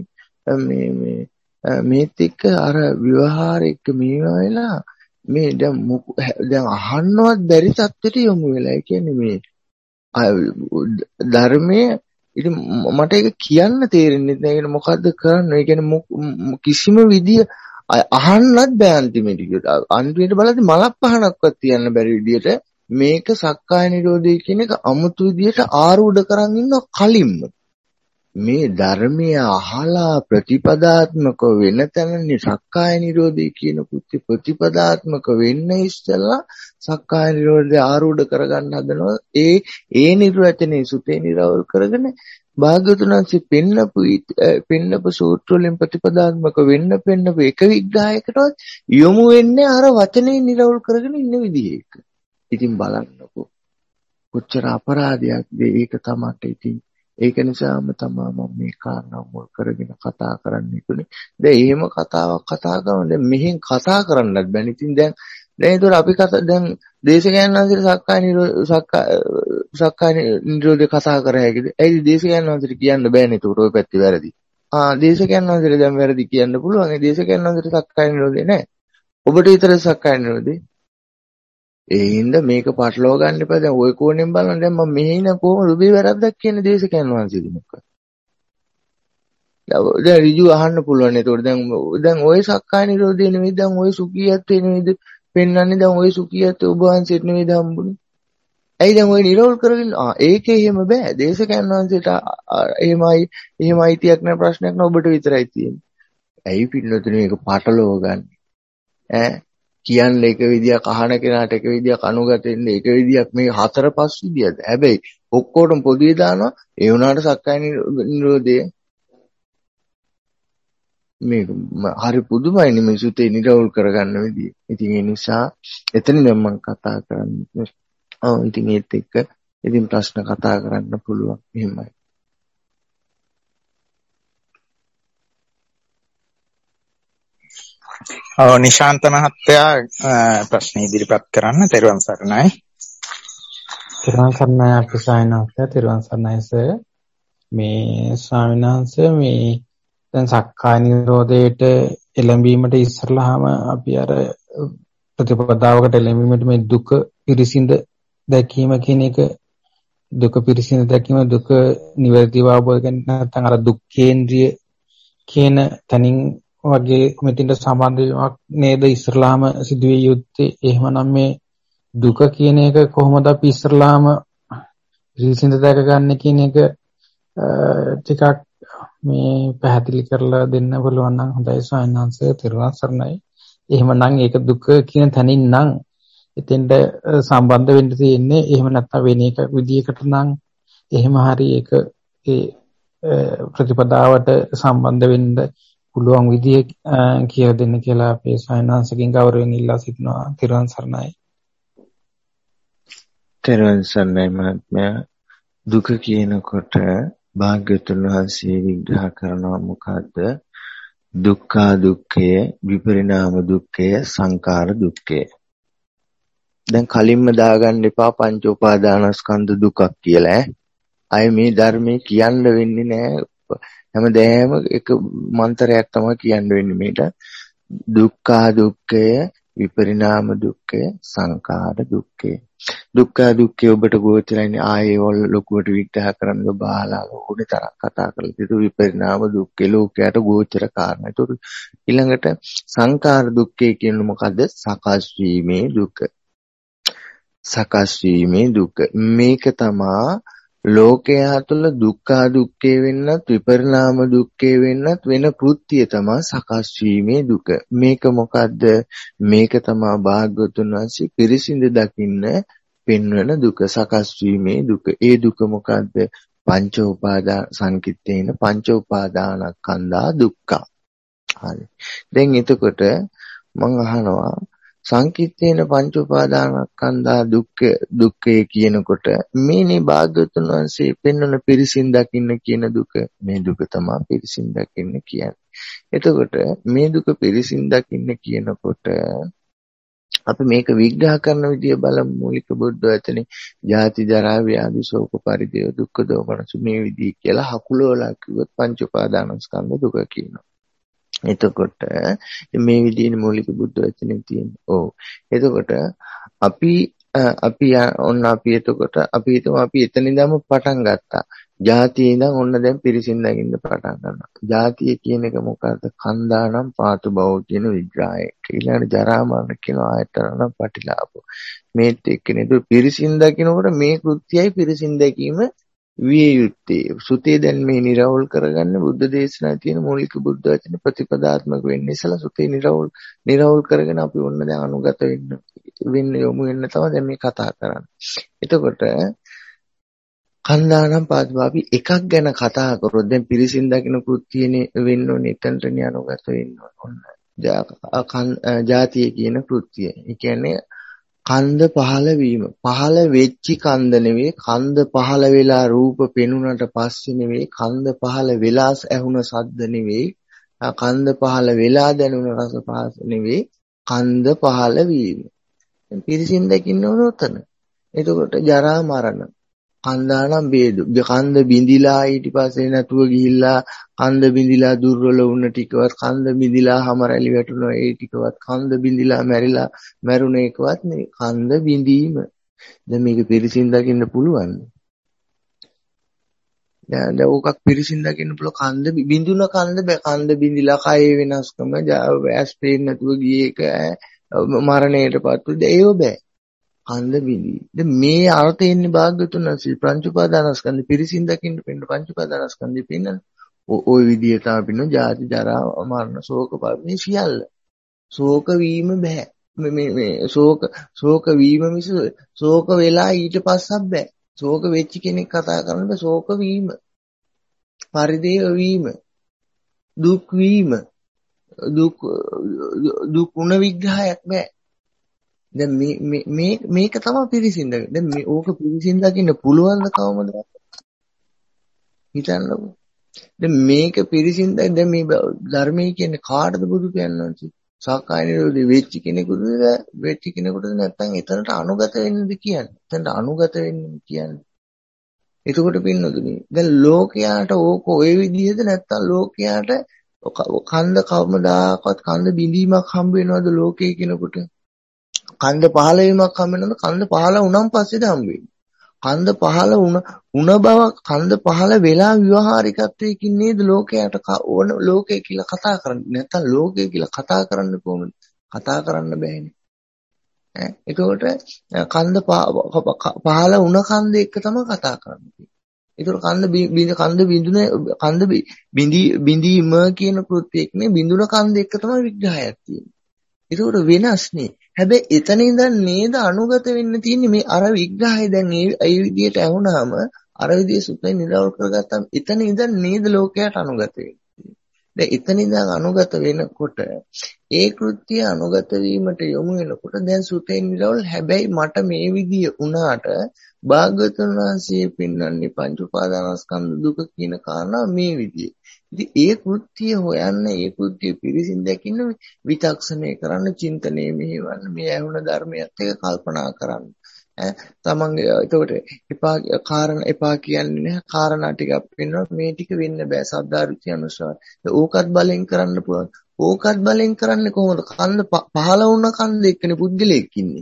මේත් එක්ක අර විවහාරයක මේවා වෙලා මේ දැන් අහන්නවත් බැරි තත්ත්වයට යොමු වෙලා. ඒ කියන්නේ මේ ධර්මයේ ඉතින් මට ඒක කියන්න තේරෙන්නේ නැහැ. ඒක මොකද්ද කරන්නේ? ඒ කියන්නේ කිසිම විදිය අහන්නත් බෑ අන්තිමට. අන්තිමට බලද්දි මලක් පහනක්වත් තියන්න බැරි විදියට මේක සක්කාය නිරෝධය කියන එක අමුතු විදියට ආරූඪ කරන් ඉන්න කලින්ම මේ ධර්මය අහලා ප්‍රතිපදාත්මක වෙන තැනනේ සක්කාය නිරෝධය කියන කුත්ති ප්‍රතිපදාත්මක වෙන්න ඉස්සෙල්ලා සක්කාය නිරෝධය ආරූඪ කරගන්න හදනවා. ඒ නිර්වචනේ සුතේ නිරවල් කරගෙන භාග්‍යවතුන් වහන්සේ පෙන්නපු සූත්‍ර වලින් ප්‍රතිපදාත්මක පෙන්නපු එක විග්‍රහයකටවත් යොමු වෙන්නේ අර වචනේ නිරවුල් කරගෙන ඉන්න විදිහේක. ඉතින් බලන්නකෝ කොච්චර අපරාධයක්ද ඒක තමයි. ඉතින් ඒක නිසාම තමයි මම මේ කාරණා මුල් කරගෙන කතා කරන්න ඉන්නේ. දැන් එහෙම කතාවක් කතා කරනවා. දැන් මෙහෙන් කතා කරන්නත් බැහැ. ඉතින් දැන් ඒතර අපි දැන් දේශකයන් වහන්සේට සක්කාය නිරෝධය කතා කර හැකිද? ඇයි දේශකයන් වහන්සේට කියන්න බෑනේ? ඒක ඔය පැත්තේ වැරදි. දේශකයන් වහන්සේට දැන් වැරදි කියන්න පුළුවන්. ඒ දේශකයන් වහන්සේට සක්කාය නිරෝධය නැහැ. ඔබට විතර සක්කාය නිරෝධය. ඒ හින්දා මේක පටලවා ගන්න එපා. දැන් ඔය කෝණයෙන් බලන දැන් මම මෙහි ඉන්න කොහොමද ඔබේ වැරද්දක් කියන්නේ දේශකයන් වහන්සේද මොකක්ද? දැන් ඍජු අහන්න පුළුවන්. ඒතකොට දැන් ඔය සක්කාය නිරෝධය නෙමෙයි දැන් ඔය සුඛියත්වේ නෙමෙයිද පෙන්වන්නේ. දැන් ඔය සුඛියත්වේ ඔබ වහන්සේට නෙමෙයිද හම්බුනේ. ඇයි දැන් ඔය නිරවුල් කරගෙන ඒකේ එහෙම බෑ. දේශකයන් වහන්සේට එහෙමයි අයිතියක් නැහැ ප්‍රශ්නයක් නෑ ඔබට විතරයි තියෙන්නේ. ඇයි පින්නතුනේ මේක පටලව ගන්න? කියන්නේ එක විදියක් අහන කෙනාට එක විදියක් අනුගත වෙන්නේ එක විදියක් මේ 4-5 විදියද. හැබැයි ඔක්කොටම පොදුවේ දානවා. ඒ වුණාට සක්කාය නිරෝධය මේ හරි පුදුමයි මේ සුතේ නිරවුල් කරගන්න විදිය. ඉතින් ඒ නිසා එතන දැන් මම කතා කරන්නේ. ඉතින් ඒත් එක්ක ඉතින් ප්‍රශ්න කතා කරන්න පුළුවන්. එහෙමයි. නිශාන්ත මහත්තයා ප්‍රශ්න ඉදිරිපත් කරන්න. තෙරුවන් සරණයි. තෙරුවන් සරණයි අපසායනක. තෙරුවන් සරණයි සර්. මේ ස්වාමීන් වහන්සේ මේ දැන් සක්කාය නිරෝධයට එළඹීමට ඉස්සරලාම අපි අර ප්‍රතිපදාවකට එළඹීමට මේ දුක පිරිසිඳ දැකීම කියන එක දුක පිරිසිඳ දැකීම දුක නිවැරදිව අවබෝධ කරගන්න නැත්නම් අර දුක්ඛේන්ද්‍රිය කියන තනින් වගේ මෙතින්ට සම්බන්ධ වීමක් නේද ඉස්සරලාම සිදුවේ යුත්තේ. එහෙමනම් මේ දුක කියන එක කොහොමද අපි ඉස්සරලාම පිරිසිඳ දැකගන්නේ කියන එක ටිකක් මේ පැහැදිලි කරලා දෙන්න පුළුවන් නම් හොඳයි ස්වාමීන් වහන්සේ. තෙරුවන් සරණයි. එහෙමනම් ඒක දුක කියන තැනින් නම් එතෙන්ට සම්බන්ධ වෙන්න තියෙන්නේ. එහෙම නැත්නම් වෙන එක විදියකට නම් එහෙම හරි ඒක ඒ ප්‍රතිපදාවට සම්බන්ධ වෙන්න පුළුවන් විදිය කියලා දෙන්න කියලා අපේ ස්වාමීන් වහන්සේගෙන් ගෞරවයෙන් ඉල්ලා සිටිනවා. තෙරුවන් සරණයි. තෙරුවන් සරණයි මහත්මයා. දුක කියනකොට භාග්‍යවතුන් වහන්සේ විග්‍රහ කරනවා මොකද්ද? දුක්ඛ දුක්ඛය, විපරිණාම දුක්ඛය, සංඛාර දුක්ඛය. දැන් කලින්ම දාගන්න එපා පංච උපාදානස්කන්ධ දුකක් කියලා. අය මේ ධර්මයේ කියන්න වෙන්නේ නැහැ. හැමදේම එක මන්ත්‍රයක් තමයි කියන්න වෙන්නේ මේක. දුක්ඛ දුක්ඛය, විපරිණාම දුක්ඛය, සංඛාර දුක්ඛය. දුක්ඛ දුක්ඛය ඔබට ගෝචරයිනේ. ආයේ වල ලොකුවට විග්‍රහ කරන්න බාලා ඕනේ තරම් කතා කරලා තියෙන විපරිණාම දුක්ඛය ලෝකයට ගෝචර කාරණා. ඒක ඊළඟට සංඛාර දුක්ඛය කියන්නේ මොකද්ද? සකස් වීමේ දුක. සකස් වීමේ දුක. මේක තමයි ලෝකයා තුළ දුක්ඛ දුක්ඛේ වෙන්නත් විපරිණාම දුක්ඛේ වෙන්නත් වෙන කෘත්‍යය තමයි සකස් වීමේ දුක. මේක මොකද්ද? මේක තමයි භාග්‍යවතුන් වහන්සේ පිරිසිඳ දකින්න පෙන්වන දුක. සකස් වීමේ දුක. ඒ දුක මොකද්ද? පංච උපාදාන සංකිට්ඨේන පංච උපාදානස්කන්ධා දුක්ඛ. හරි. දැන් එතකොට මම අහනවා සංකිට්ඨේන පංච උපාදානස්කන්ධා දුක්ඛය කියනකොට මේනේ භාග්‍යවතුන් වහන්සේ පෙන්වන පිරිසින් දකින්න කියන දුක. මේ දුක තමයි පිරිසින් දකින්න කියන්නේ. එතකොට මේ දුක පිරිසින් දකින්න කියනකොට අපි මේක විග්‍රහ කරන විදිය බලමු. මූලික බුද්ධ වචනේ ජාති ජරා ව්‍යාධි ශෝක පරිදේව දුක්ඛ දෝමනසු මේ විදිය කියලා හකුලවලා කිව්වොත් පංච උපාදානස්කන්ධ දුක කියනවා. එතකොට මේ විදිහේ මූලික බුද්ධ වචනේ තියෙනවා. ඔව්. එතකොට අපි එතකොට අපි හිතමු අපි එතන ඉඳන්ම පටන් ගත්තා. ජාතියේ ඉඳන් ඔන්න දැන් පිරිසින් දකින්න පටන් ගන්නවා. ජාතිය කියන එක මොකද්ද? කන්දානම් පාතු බව කියන විග්‍රහය. ඊළඟට ජරා මරණ කියන ආයතනනම් පටිලාභෝ. මේත් එක්කනේ පිරිසින් දකින්නකොට මේ කෘත්‍යයයි පිරිසින් දැකීම විය යුත්තේ. සුතේ දැන් මේ නිරවුල් කරගන්න බුද්ධ දේශනාවේ තියෙන මූලික බුද්ධ වචන ප්‍රතිපදාත්මක වෙන්නේ ඉස්සලා සුතේ නිරවුල් කරගෙන අපි ඔන්න දැන් අනුගත වෙන්න යොමු වෙන්න තමයි දැන් මේ කතා කරන්නේ. එතකොට කන්දානම් පාදවා අපි එකක් ගැන කතා කරොත් දැන් පිරිසින් දකින්න කෘත්‍යනේ වෙන්න ඕනේ එතනටනේ අනුගත වෙන්න ඕනේ. ජාතිය කියන කෘත්‍යය. ඒ කියන්නේ කන්ද පහළ වීම. පහළ වෙච්චි කන්ද නෙවෙයි, කන්ද පහළ වෙලා රූප පෙනුනට පස්සේ නෙවෙයි, කන්ද පහළ වෙලා ඇහුණ ශබ්ද නෙවෙයි, කන්ද පහළ වෙලා දැනුණ රස පහස නෙවෙයි, කන්ද පහළ වීම. පිරිසින් දකින්න ඕන උතන. එතකොට ජරා මරණ කන්දානම් බේදු. කන්ද බිඳිලා ඊට පස්සේ නැතුව ගිහිල්ලා කන්ද බිඳිලා දුර්වල වුණ ටිකවත්, කන්ද බිඳිලා හැම රැලි වැටුණා ඒ ටිකවත්, කන්ද බිඳිලා මැරිලා මැරුණ එකවත් නෙවෙයි, කන්ද බිඳීම. දැන් මේක පිරිසින් දකින්න පුළුවන්. දැන් ඕකක් පිරිසින් දකින්න පුළුවන්. කන්ද බිඳුන කන්ද බෑ. කන්ද බිඳිලා කයේ වෙනස්කම, ඇස් පේන්නේ නැතුව ගියේ එක මරණයටපත් වුද ඒව බෑ. කන්ද බිඳී. දැන් මේ අර්ථයෙන්නේ භාග්‍යතුන් වහන්සේ පංච උපාදානස්කන්ධ පිරිසින් දකින්න පෙන්න පංච උපාදානස්කන්ධෙ පෙන්නන ওই විදිය තමයි පින්න ජාති ජරා මරණ ශෝක පරිණි සියල්ල. ශෝක වීම බෑ. මේ ශෝක වීම මිස ශෝක වෙලා ඊට පස්සක් බෑ. ශෝක වෙච්ච කෙනෙක් කතා කරන්නේ ශෝක වීම, පරිදේව වීම, දුක් වීම, දුක් උන විග්‍රහයක් බෑ. දැන් මේක තමයි පිරිසින් දකින්න. දැන් මේ ඕක පිරිසින් දකින්න පුළුවන් ද කවමද? හිතන්නකෝ. දැන් මේක පිරිසින් දැන් මේ ධර්මයේ කියන්නේ කාටද බුදු කියන්නේ? සක්කාය නිරෝධي වෙච්ච කෙනෙකුට නැත්නම් එතනට අනුගත වෙන්නද කියන්නේ? එතනට අනුගත වෙන්න කියන්නේ. එතකොට පින්නදුනි දැන් ලෝකයාට ඕක ওই විදිහද නැත්නම් ලෝකයාට කන්ද කවමදාකවත් කන්ද බිඳීමක් හම්බ වෙනවද ලෝකයේ කෙනෙකුට? කන්ද පහළ වීමක් හම්බ වෙනවද? කන්ද පහළ වුණාන් පස්සේද හම්බ වෙන්නේ? කන්ද පහළ වුණ බව කන්ද පහළ වෙලා ව්‍යවහාරිකත්වයකින් නේද ලෝකයට ඕන ලෝකය කියලා කතා කරන්නේ. නැත්තම් ලෝකය කියලා කතා කරන්න කොහොමද? කතා කරන්න බෑනේ. එතකොට කන්ද පහළ වුණ කන්ද එක්ක තමයි කතා කරන්නේ. ඒතකොට කන්ද බිඳීම කියන කෘත්‍යයක්නේ බිඳුන කන්ද එක්ක තමයි විග්‍රහයක් තියෙන්නේ. ඒතකොට වෙනස්නේ. හැබැයි එතන ඉඳන් නේද අනුගත වෙන්න තියෙන්නේ මේ අර විග්‍රහය. දැන් ඒ විදිහට ඇහුණාම අර විදිහේ සුත්තේ නිරවුල් කරගත්තාම එතන ඉඳන් නේද ලෝකයට අනුගත වෙන්නේ. දැන් එතන ඉඳන් අනුගත වෙනකොට ඒ කෘත්‍ය අනුගත වීමට යොමු වෙනකොට දැන් සුත්තේ නිරවුල්. හැබැයි මට මේ විදිය වුණාට භාග්‍යවතුන් වහන්සේ පෙන්වන්නේ පංච උපාදානස්කන්ධ දුක කියන කාරණා මේ විදිහේ. ඉතින් ඒ කෘත්‍ය හොයන්න, ඒ කෘත්‍ය පිරිසින් දකින්න විචක්ෂණය කරන්න, චින්තනය මෙහෙවන්න, මේ ඇහුණ ධර්මයත් එක්ක කල්පනා කරන්න. තමන්ගේ එතකොට එපා කියන්නේ නැහැ. කාරණා ටිකක් වෙනවා. මේ ටික වෙන්න බෑ. සද්ධාරුචි අනුසාර. ඕකත් බලෙන් කරන්න පුළුවන්. ඕකත් බලෙන් කරන්නේ කොහොමද? කන්ද පහළ වුණ කන්ද එක්කනේ පුද්ගලයෙක් ඉන්නේ.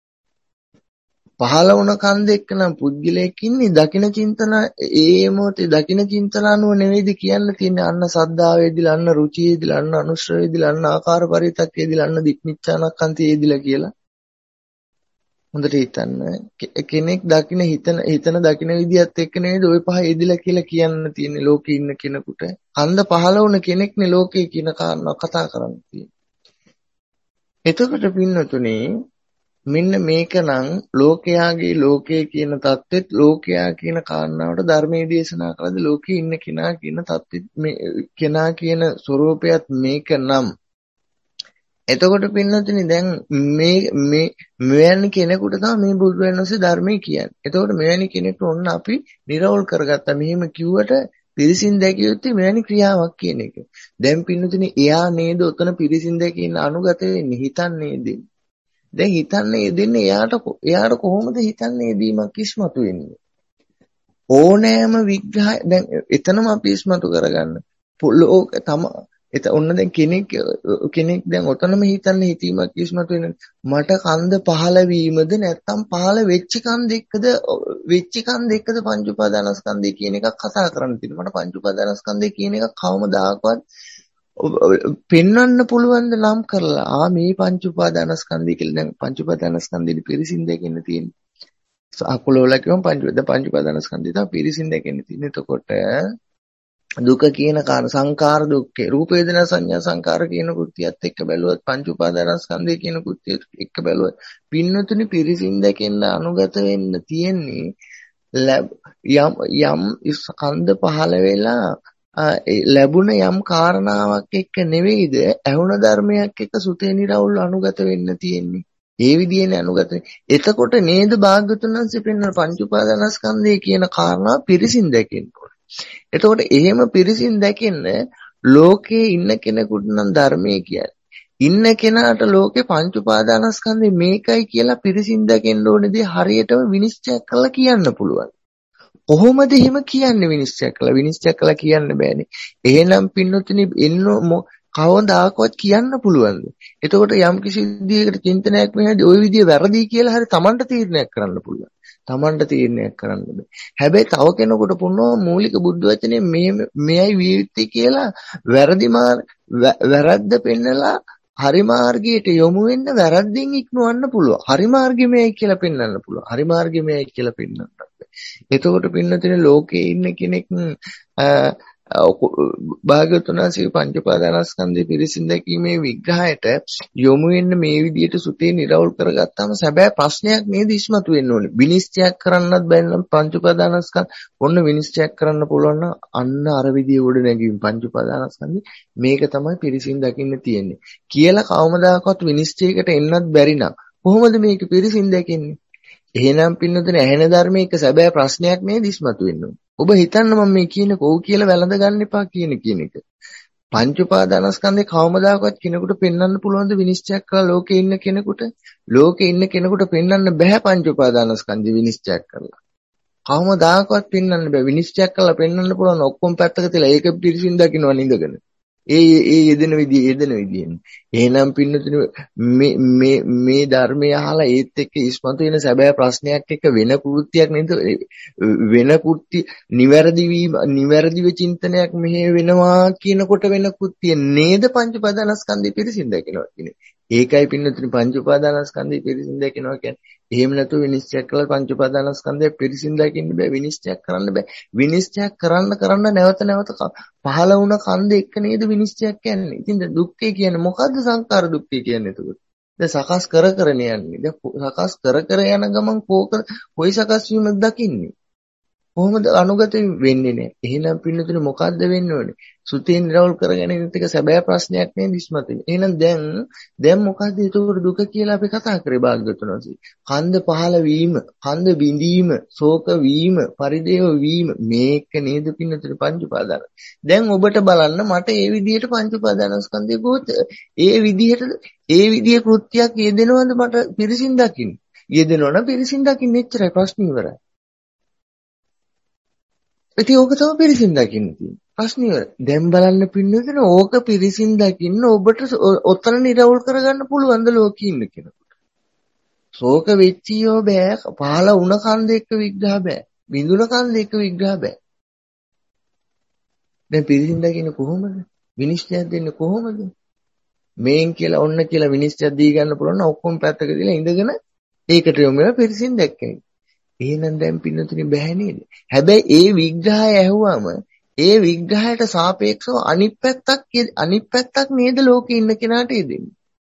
පහළ වුණ කන්ද එක්ක නම් පුද්ගලයෙක් ඉන්නේ. දකින චින්තන ඒ මොහොතේ දකින චින්තන අනුව නෙවෙයිද කියන්න තියෙන්නේ. අන්න සද්ධාවේදීලා, අන්න රුචියේදීලා, අන්න අනුශ්‍රවේදීලා, අන්න ආකාර පරිතක්කේදීලා, අන්න දික්නිච්ඡානක්ඛන්තියේදීලා කියලා. හොඳට හිතන්න. කෙනෙක් දකින හිතන දකින විදිහත් එක්ක නේද ওই පහ යෙදිලා කියලා කියන්න තියෙන්නේ ලෝකේ ඉන්න කෙනෙකුට. කන්ද පහළ වුණ කෙනෙක්නේ ලෝකේ කියන කාරණා කතා කරන්න තියෙන්නේ. එතකොට පින්නතුනේ මෙන්න මේකනම් ලෝකයේ කියන தත්ත්වෙත් ලෝකයා කියන කාරණාවට ධර්මයේ දේශනා කළද ලෝකේ ඉන්න කෙනා කියන தත්ත්වෙත් මේ කෙනා කියන ස්වરૂපයත් මේක නම්. එතකොට පින්නතුනි දැන් මේ මෙවැනි කෙනෙකුට තමයි මේ බුදු වෙනසේ ධර්මයේ කියන්නේ. එතකොට මෙවැනි කෙනෙක්ට ඔන්න අපි නිරවුල් කරගත්තා. මෙහෙම කිව්වට පිරිසින් දැකිය යුත්තේ මෙවැනි ක්‍රියාවක් කියන එක. දැන් පින්නතුනි එයා නේද උතන පිරිසින් දැකින්න අනුගත වෙන්නේ, හිතන්නේ දෙන්නේ. දැන් හිතන්නේ දෙන්නේ එයාට කොහොමද හිතන්නේ දීමක් ඉස්මතු වෙන්නේ? ඕනෑම විග්‍රහය දැන් එතනම අපි ඉස්මතු කරගන්න. ඔන්න දැන් කෙනෙක් දැන් ඔතනම හිතන්නේ හිතීමක් ඉස්මතු වෙන මට කන්ද පහළ වීමද නැත්නම් පහළ වෙච්ච කන්ද එක්කද පංච උපාදානස්කන්ධය කියන එකක් කතා කරන්න තියෙනවා. මට පංච උපාදානස්කන්ධය කියන එකක් කවමදාකවත් පෙන්වන්න පුළුවන් ද නම් කරලා මේ පංච උපාදානස්කන්ධය කියලා දැන් පංච උපාදානස්කන්ධෙදි පිරිසින් දෙකෙන්න තියෙන්නේ. අකුලවල කියවම් පංච උපාදානස්කන්ධය තමයි පිරිසින් දෙකෙන්න තියෙන්නේ. එතකොට දුක කියන කාරණා සංකාර දුක්ඛේ රූප වේදනා සංඥා සංකාර කියන කෘත්‍යයත් එක්ක බැලුවත් පංච උපාදානස්කන්ධය කියන කෘත්‍යයත් එක්ක බැලුවත් පින්නතුනි පිරිසින් දෙකෙන්න අනුගත වෙන්න තියෙන්නේ යම් ස්කන්ධ පහළ වෙලා ලැබුණ යම් කාරණාවක් එක්ක නෙවෙයිද ඇහුණ ධර්මයක් එක්ක සුතේ නිරවුල් අනුගත වෙන්න තියෙන්නේ. ඒ විදිහේ අනුගත. එතකොට නේද භාග්‍යතුන් වහන්සේ පෙන්වන පංච උපාදානස්කන්ධය කියන කාරණා පිරිසින් දැකෙන්න ඕනේ. එතකොට එහෙම පිරිසින් දැකෙන්න ලෝකේ ඉන්න කෙනෙකුට නම් ධර්මයේ කියන්නේ. ඉන්න කෙනාට ලෝකේ පංච උපාදානස්කන්ධය මේකයි කියලා පිරිසින් දැකෙන්න ඕනේදී හරියටම විනිශ්චය කරලා කියන්න පුළුවන්. කොහොමද එහෙම කියන්නේ විනිශ්චය කළා කියන්න බෑනේ. එහෙනම් පින්නතුනි කවදාකවත් කියන්න පුළුවන්ද? එතකොට යම් කිසි විදියකට චින්තනයක් මෙහෙදී ওই විදිය වැරදි කියලා හරි Tamanට තීරණයක් කරන්න පුළුවන්. Tamanට තීරණයක් කරන්න බෑ. හැබැයි තව කෙනෙකුට පුළුවන් මූලික බුද්ධ වචනේ මෙයයි වියුක්තිය කියලා වැරද්ද පෙන්නලා හරි මාර්ගයට යොමු වෙන්න වැරද්දෙන් ඉක්මවන්න පුළුවන්. හරි මාර්ගෙ මෙයයි කියලා පෙන්වන්න පුළුවන්. හරි මාර්ගෙ මෙයයි කියලා පෙන්වන්න බෑ. එතකොට පින්නතේ ලෝකේ ඉන්න කෙනෙක් භාග්‍යවතුන් වහන්සේ පංච උපාදානස්කන්ධය පිරිසිදු දැකීමේ විග්‍රහයට යොමු වෙන්න මේ විදිහට සුතේ නිරවුල් කරගත්තාම සැබෑ ප්‍රශ්නයක් නේද ඉස්මතු වෙන්න ඕනේ. විනිශ්චයක් කරන්නත් බැරි නම් පංච උපාදානස්කන්ධ ඔන්න විනිශ්චයක් කරන්න පුළුවන් නම් අන්න අර විදිහේ උඩ නැගීම පංච උපාදානස්කන්ධය මේක තමයි පිරිසිදු දකින්න තියෙන්නේ කියලා කවමදාකවත් විනිශ්චයකට එන්නත් බැරි නම් කොහොමද මේක පිරිසිදු දැකන්නේ? එහෙනම් පින්නතුනේ ඇහෙන ධර්මයක සැබෑ ප්‍රශ්නයක් නේද ඉස්මතු වෙන්නේ. ඔබ හිතන්න මම මේ කියන්නේ කොහොම කියලා වැළඳ ගන්න එපා කියන එක. පංච උපාදානස්කන්ධේ කවමදාකවත් කෙනෙකුට පෙන්වන්න පුළුවන්ද විනිශ්චයක් කරලා ලෝකේ ඉන්න කෙනෙකුට? ලෝකේ ඉන්න කෙනෙකුට පෙන්වන්න බෑ පංච උපාදානස්කන්ධේ විනිශ්චයක් කරලා. කවමදාකවත් පෙන්වන්න බෑ. විනිශ්චයක් කරලා පෙන්වන්න පුළුවන් ඔක්කොම පැත්තක තියලා ඒක පිරිසිදු දකින්න නිඳගෙන. ඒ යෙදෙන විදියෙන්. එහෙනම් පින්නතුනේ මේ ධර්මය අහලා ඒත් එක්ක ඉස්මතු වෙන සැබෑ ප්‍රශ්නයක් එක්ක වෙන කෘත්‍යයක් නේද? වෙන කෘත්‍ය නිවැරදිව චින්තනයක් මෙහෙ වෙනවා කියනකොට වෙන කෘත්‍ය නේද පංච උපාදානස්කන්ධය පිරිසිදු දකිනවා කියන්නේ. ඒකයි පින්නතුනේ පංච උපාදානස්කන්ධය පිරිසිදු දකිනවා කියන්නේ. එහෙම නැතුව විනිශ්චය කළා පංච උපාදානස්කන්ධය පිරිසිදු දකින්න බෑ. විනිශ්චය කරන්න බෑ. විනිශ්චය කරන්න නැවත පහළ වුණ කන්ද එක්ක නේද විනිශ්චයක් කියන්නේ. ඉතින් දුක්ඛය කියන්නේ මොකද්ද? සංකාර දුක්ඛය කියන්නේ එතකොට. දැන් සකස් කර යන්නේ. දැන් සකස් කර යන ගමන් කොයි සකස් වීමක් දකින්නේ? කොහොමද අනුගත වෙන්නේ නැහැ. එහෙනම් පින්නතුනේ මොකද්ද වෙන්න ඕනේ? සුතේ නිරවුල් කරගෙන ඉන්න එක සැබෑ ප්‍රශ්නයක් නේ දිස්මත් වෙන්නේ. එහෙනම් දැන් මොකද්ද ඒක දුක කියලා අපි කතා කරේ භාග්‍යවතුන් වහන්සේ. කන්ද පහළ වීම, කන්ද බිඳීම, ශෝක වීම, පරිදේව වීම මේක නේද පින්නතුනේ පංච උපාදාන. දැන් ඔබට බලන්න මට ඒ විදිහට පංච උපාදානස්කන්ධය ගොත ඒ විදිහේ කෘත්‍යයක් යෙදෙනවද මට පිරිසින් දකින්න. යෙදෙනවනම් පිරිසින් දකින්න එච්චරයි ප්‍රශ්නේ ඉවරයි. ඉතින් ඕක තමයි පිරිසින් දකින්න තියෙන්නේ. ප්‍රශ්නේ ඉවරයි. දැන් බලන්න පින්නතුනේ ඕක පිරිසින් දකින්න ඔබට ඔතන නිරවුල් කරගන්න පුළුවන්ද ලෝකෙ ඉන්න කෙනෙකුට? ශෝක වෙච්චියෝ බෑ, පහළ වුණ කන්ද එක්ක විග්‍රහ බෑ. බිඳුන කන්ද එක්ක විග්‍රහ බෑ. දැන් පිරිසින් දකින්න කොහොමද? විනිශ්චයක් දෙන්නේ කොහොමද? මේන් කියලා ඔන්න කියලා විනිශ්චයක් දී ගන්න පුළුවන් නම් ඔක්කොම පැත්තක දාලා ඉඳගෙන ඒකට යොමු වෙලා පිරිසින් දැක්කේ. එහෙනම් දැන් පින්නතුනේ බෑ නේද? හැබැයි ඒ විග්‍රහය ඇහුවම ඒ විග්‍රහයට සාපේක්ෂව අනිත් පැත්තක් නේද ලෝකේ ඉන්න කෙනාට දෙන්නේ.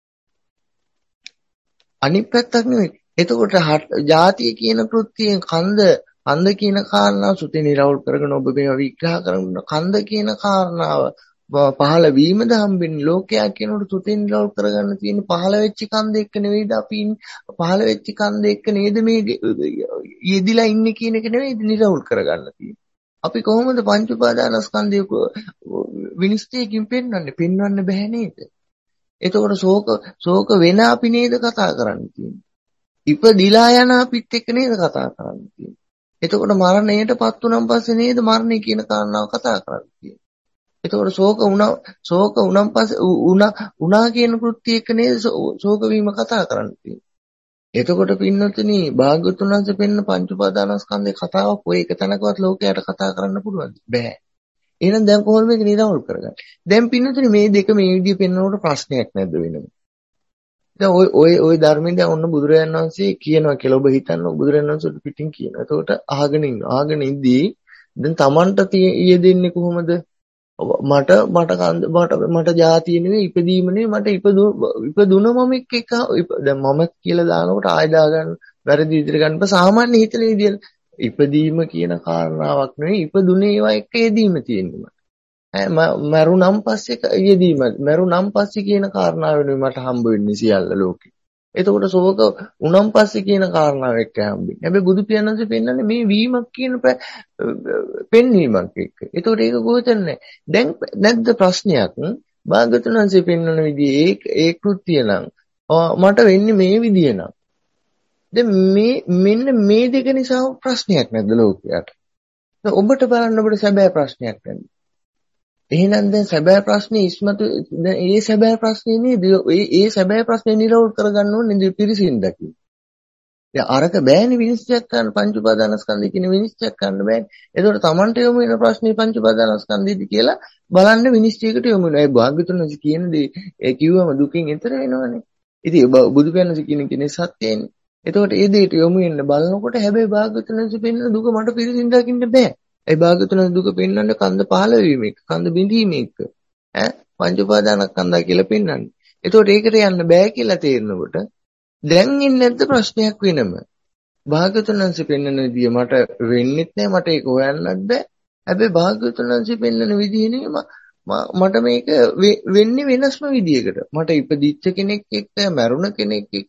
අනිත් පැත්තක් නෙවෙයි. එතකොට ජාතිය කියන කෘත්‍යයෙන් කන්ද කියන කාරණාව සුතේ නිරවුල් කරගෙන ඔබ මේවා විග්‍රහ කරන කන්ද කියන කාරණාව පහළ වීමද හම්බෙන්නේ ලෝකයා කියනකොට සුතේ නිරවුල් කරගන්න තියෙන පහළ වෙච්ච කන්ද එක්ක නෙවෙයිද අපි පහළ වෙච්ච කන්ද එක්ක නේද මේ යෙදිලා ඉන්නේ කියන එක නෙවෙයිද නිරවුල් කරගන්න තියෙන්නේ. අපි කොහොමද පංච උපාදානස්කන්ධය විනිශ්චයකින් පෙන්වන්න බෑ නේද? එතකොට ශෝක වෙන අපි නේද කතා කරන්න තියෙන්නේ. ඉපදිලා යන අපිත් එක්ක නේද කතා කරන්න තියෙන්නේ. එතකොට මරණයටපත් වුණාන් පස්සේ නේද මරණය කියන කාරණාව කතා කරන්න තියෙන්නේ. එතකොට ශෝක උනම් පස්සේ උනා කියන කෘත්‍ය එක නේද ශෝක වීම කතා කරන්නේ. එතකොට පින්නතුනි භාග්‍යවතුන් වහන්සේ පෙන්න පංච උපාදානස්කන්ධේ කතාවක් ඔය එක තැනකවත් ලෝකයට කතා කරන්න පුළුවන්ද? බෑ. එහෙනම් දැන් කොහොමද මේක නිරවුල් කරගන්නේ? දැන් පින්නතුනි මේ දෙක මේ විදිහ පෙන්නනකොට ප්‍රශ්නයක් නැද්ද වෙනම? දැන් ඔය ධර්මයෙන් දැන් ඔන්න බුදුරජාණන් වහන්සේ කියනවා කියලා ඔබ හිතන්න බුදුරජාණන් වහන්සේ පිටින් කියනවා. එතකොට අහගෙන ඉඳී දැන් Tamanට යෙදෙන්නේ කොහොමද? මට ජාතිය නෙවෙයි ඉපදීම නෙවෙයි මට ඉපදුන මම එක්ක දැන් මම කියලා දානකොට ආය දාගන්න වැරදි විදිහට ගන්න සාමාන්‍ය හිතන විදිහට ඉපදීම කියන කාරණාවක් නෙවෙයි ඉපදුනේ ඒවා එක්ක යෙදීම තියෙනවා. මරුණම් පස්සේ යෙදීම මරුණම් පස්සේ කියන කාරණාව වෙනුයි මට හම්බ වෙන්නේ සියල්ල ලෝකෙ. එතකොට ශෝක උනම් පස්සේ කියන කාරණාව එක්ක හම්බෙන්නේ. හැබැයි බුදු පියාණන්සේ පෙන්නන්නේ මේ වීමක් කියන පෙන්වීමක් එක්ක. එතකොට ඒක ගොතන්නේ. දැන් නැද්ද ප්‍රශ්නයක්? භාග්‍යවතුන් වහන්සේ පෙන්වන විදිහේ ඒ කෘත්‍ය නම් මට වෙන්නේ මේ විදිය නම්. දැන් මෙන්න මේ දෙක නිසා ප්‍රශ්නයක් නැද්ද ලෝකයට? දැන් ඔබට බලන්න ඔබට සැබෑ ප්‍රශ්නයක් නැද්ද? එහෙනම් දැන් සැබෑ ප්‍රශ්නේ ඉස්මතු දැන් ඒ සැබෑ ප්‍රශ්නේ නේද? ඒ සැබෑ ප්‍රශ්නේ නිරවුල් කරගන්න ඕනේ පිරිසින් දකින්න. දැන් අරක බෑනේ විනිශ්චය කරන්න පංච උපාදානස්කන්ධය කියන විනිශ්චය කරන්න බෑනේ. ඒකට Tamanට යොමු වෙන ප්‍රශ්නේ පංච උපාදානස්කන්ධයද කියලා බලන්න විනිශ්චයකට යොමු වෙනවා. ඒ භාග්‍යවතුන් වහන්සේ කියන දේ ඒ කිව්වම දුකින් එතර වෙනවනේ. ඉතින් බුදු පියාණන් කියන්නේ සත්‍යයනේ. එතකොට ඒ දෙයට යොමු වෙන්න බලනකොට හැබැයි භාග්‍යවතුන් වහන්සේ පෙන්නන දුක මට පිරිසින් දකින්න බෑ. ඒ භාග්‍යවතුන් දුක පෙන්වන්නේ කන්ද පහළ වීම එක, කන්ද බිඳීම එක. පංච උපාදානස්කන්ධය කියලා පෙන්වන්නේ. එතකොට ඒකට යන්න බෑ කියලා තේරෙනකොට දැන් ඉන්නේ නැද්ද ප්‍රශ්නයක් වෙනම? භාග්‍යවතුන් වහන්සේ පෙන්වන විදිය මට වෙන්නෙත් නෑ මට ඒක හොයන්නත් බෑ. හැබැයි භාග්‍යවතුන් වහන්සේ පෙන්වන විදිය නෙමෙයි මට මේක වෙන්නේ වෙනස්ම විදියකට. මට ඉපදිච්ච කෙනෙක් එක්ක, මැරුණ කෙනෙක් එක්ක,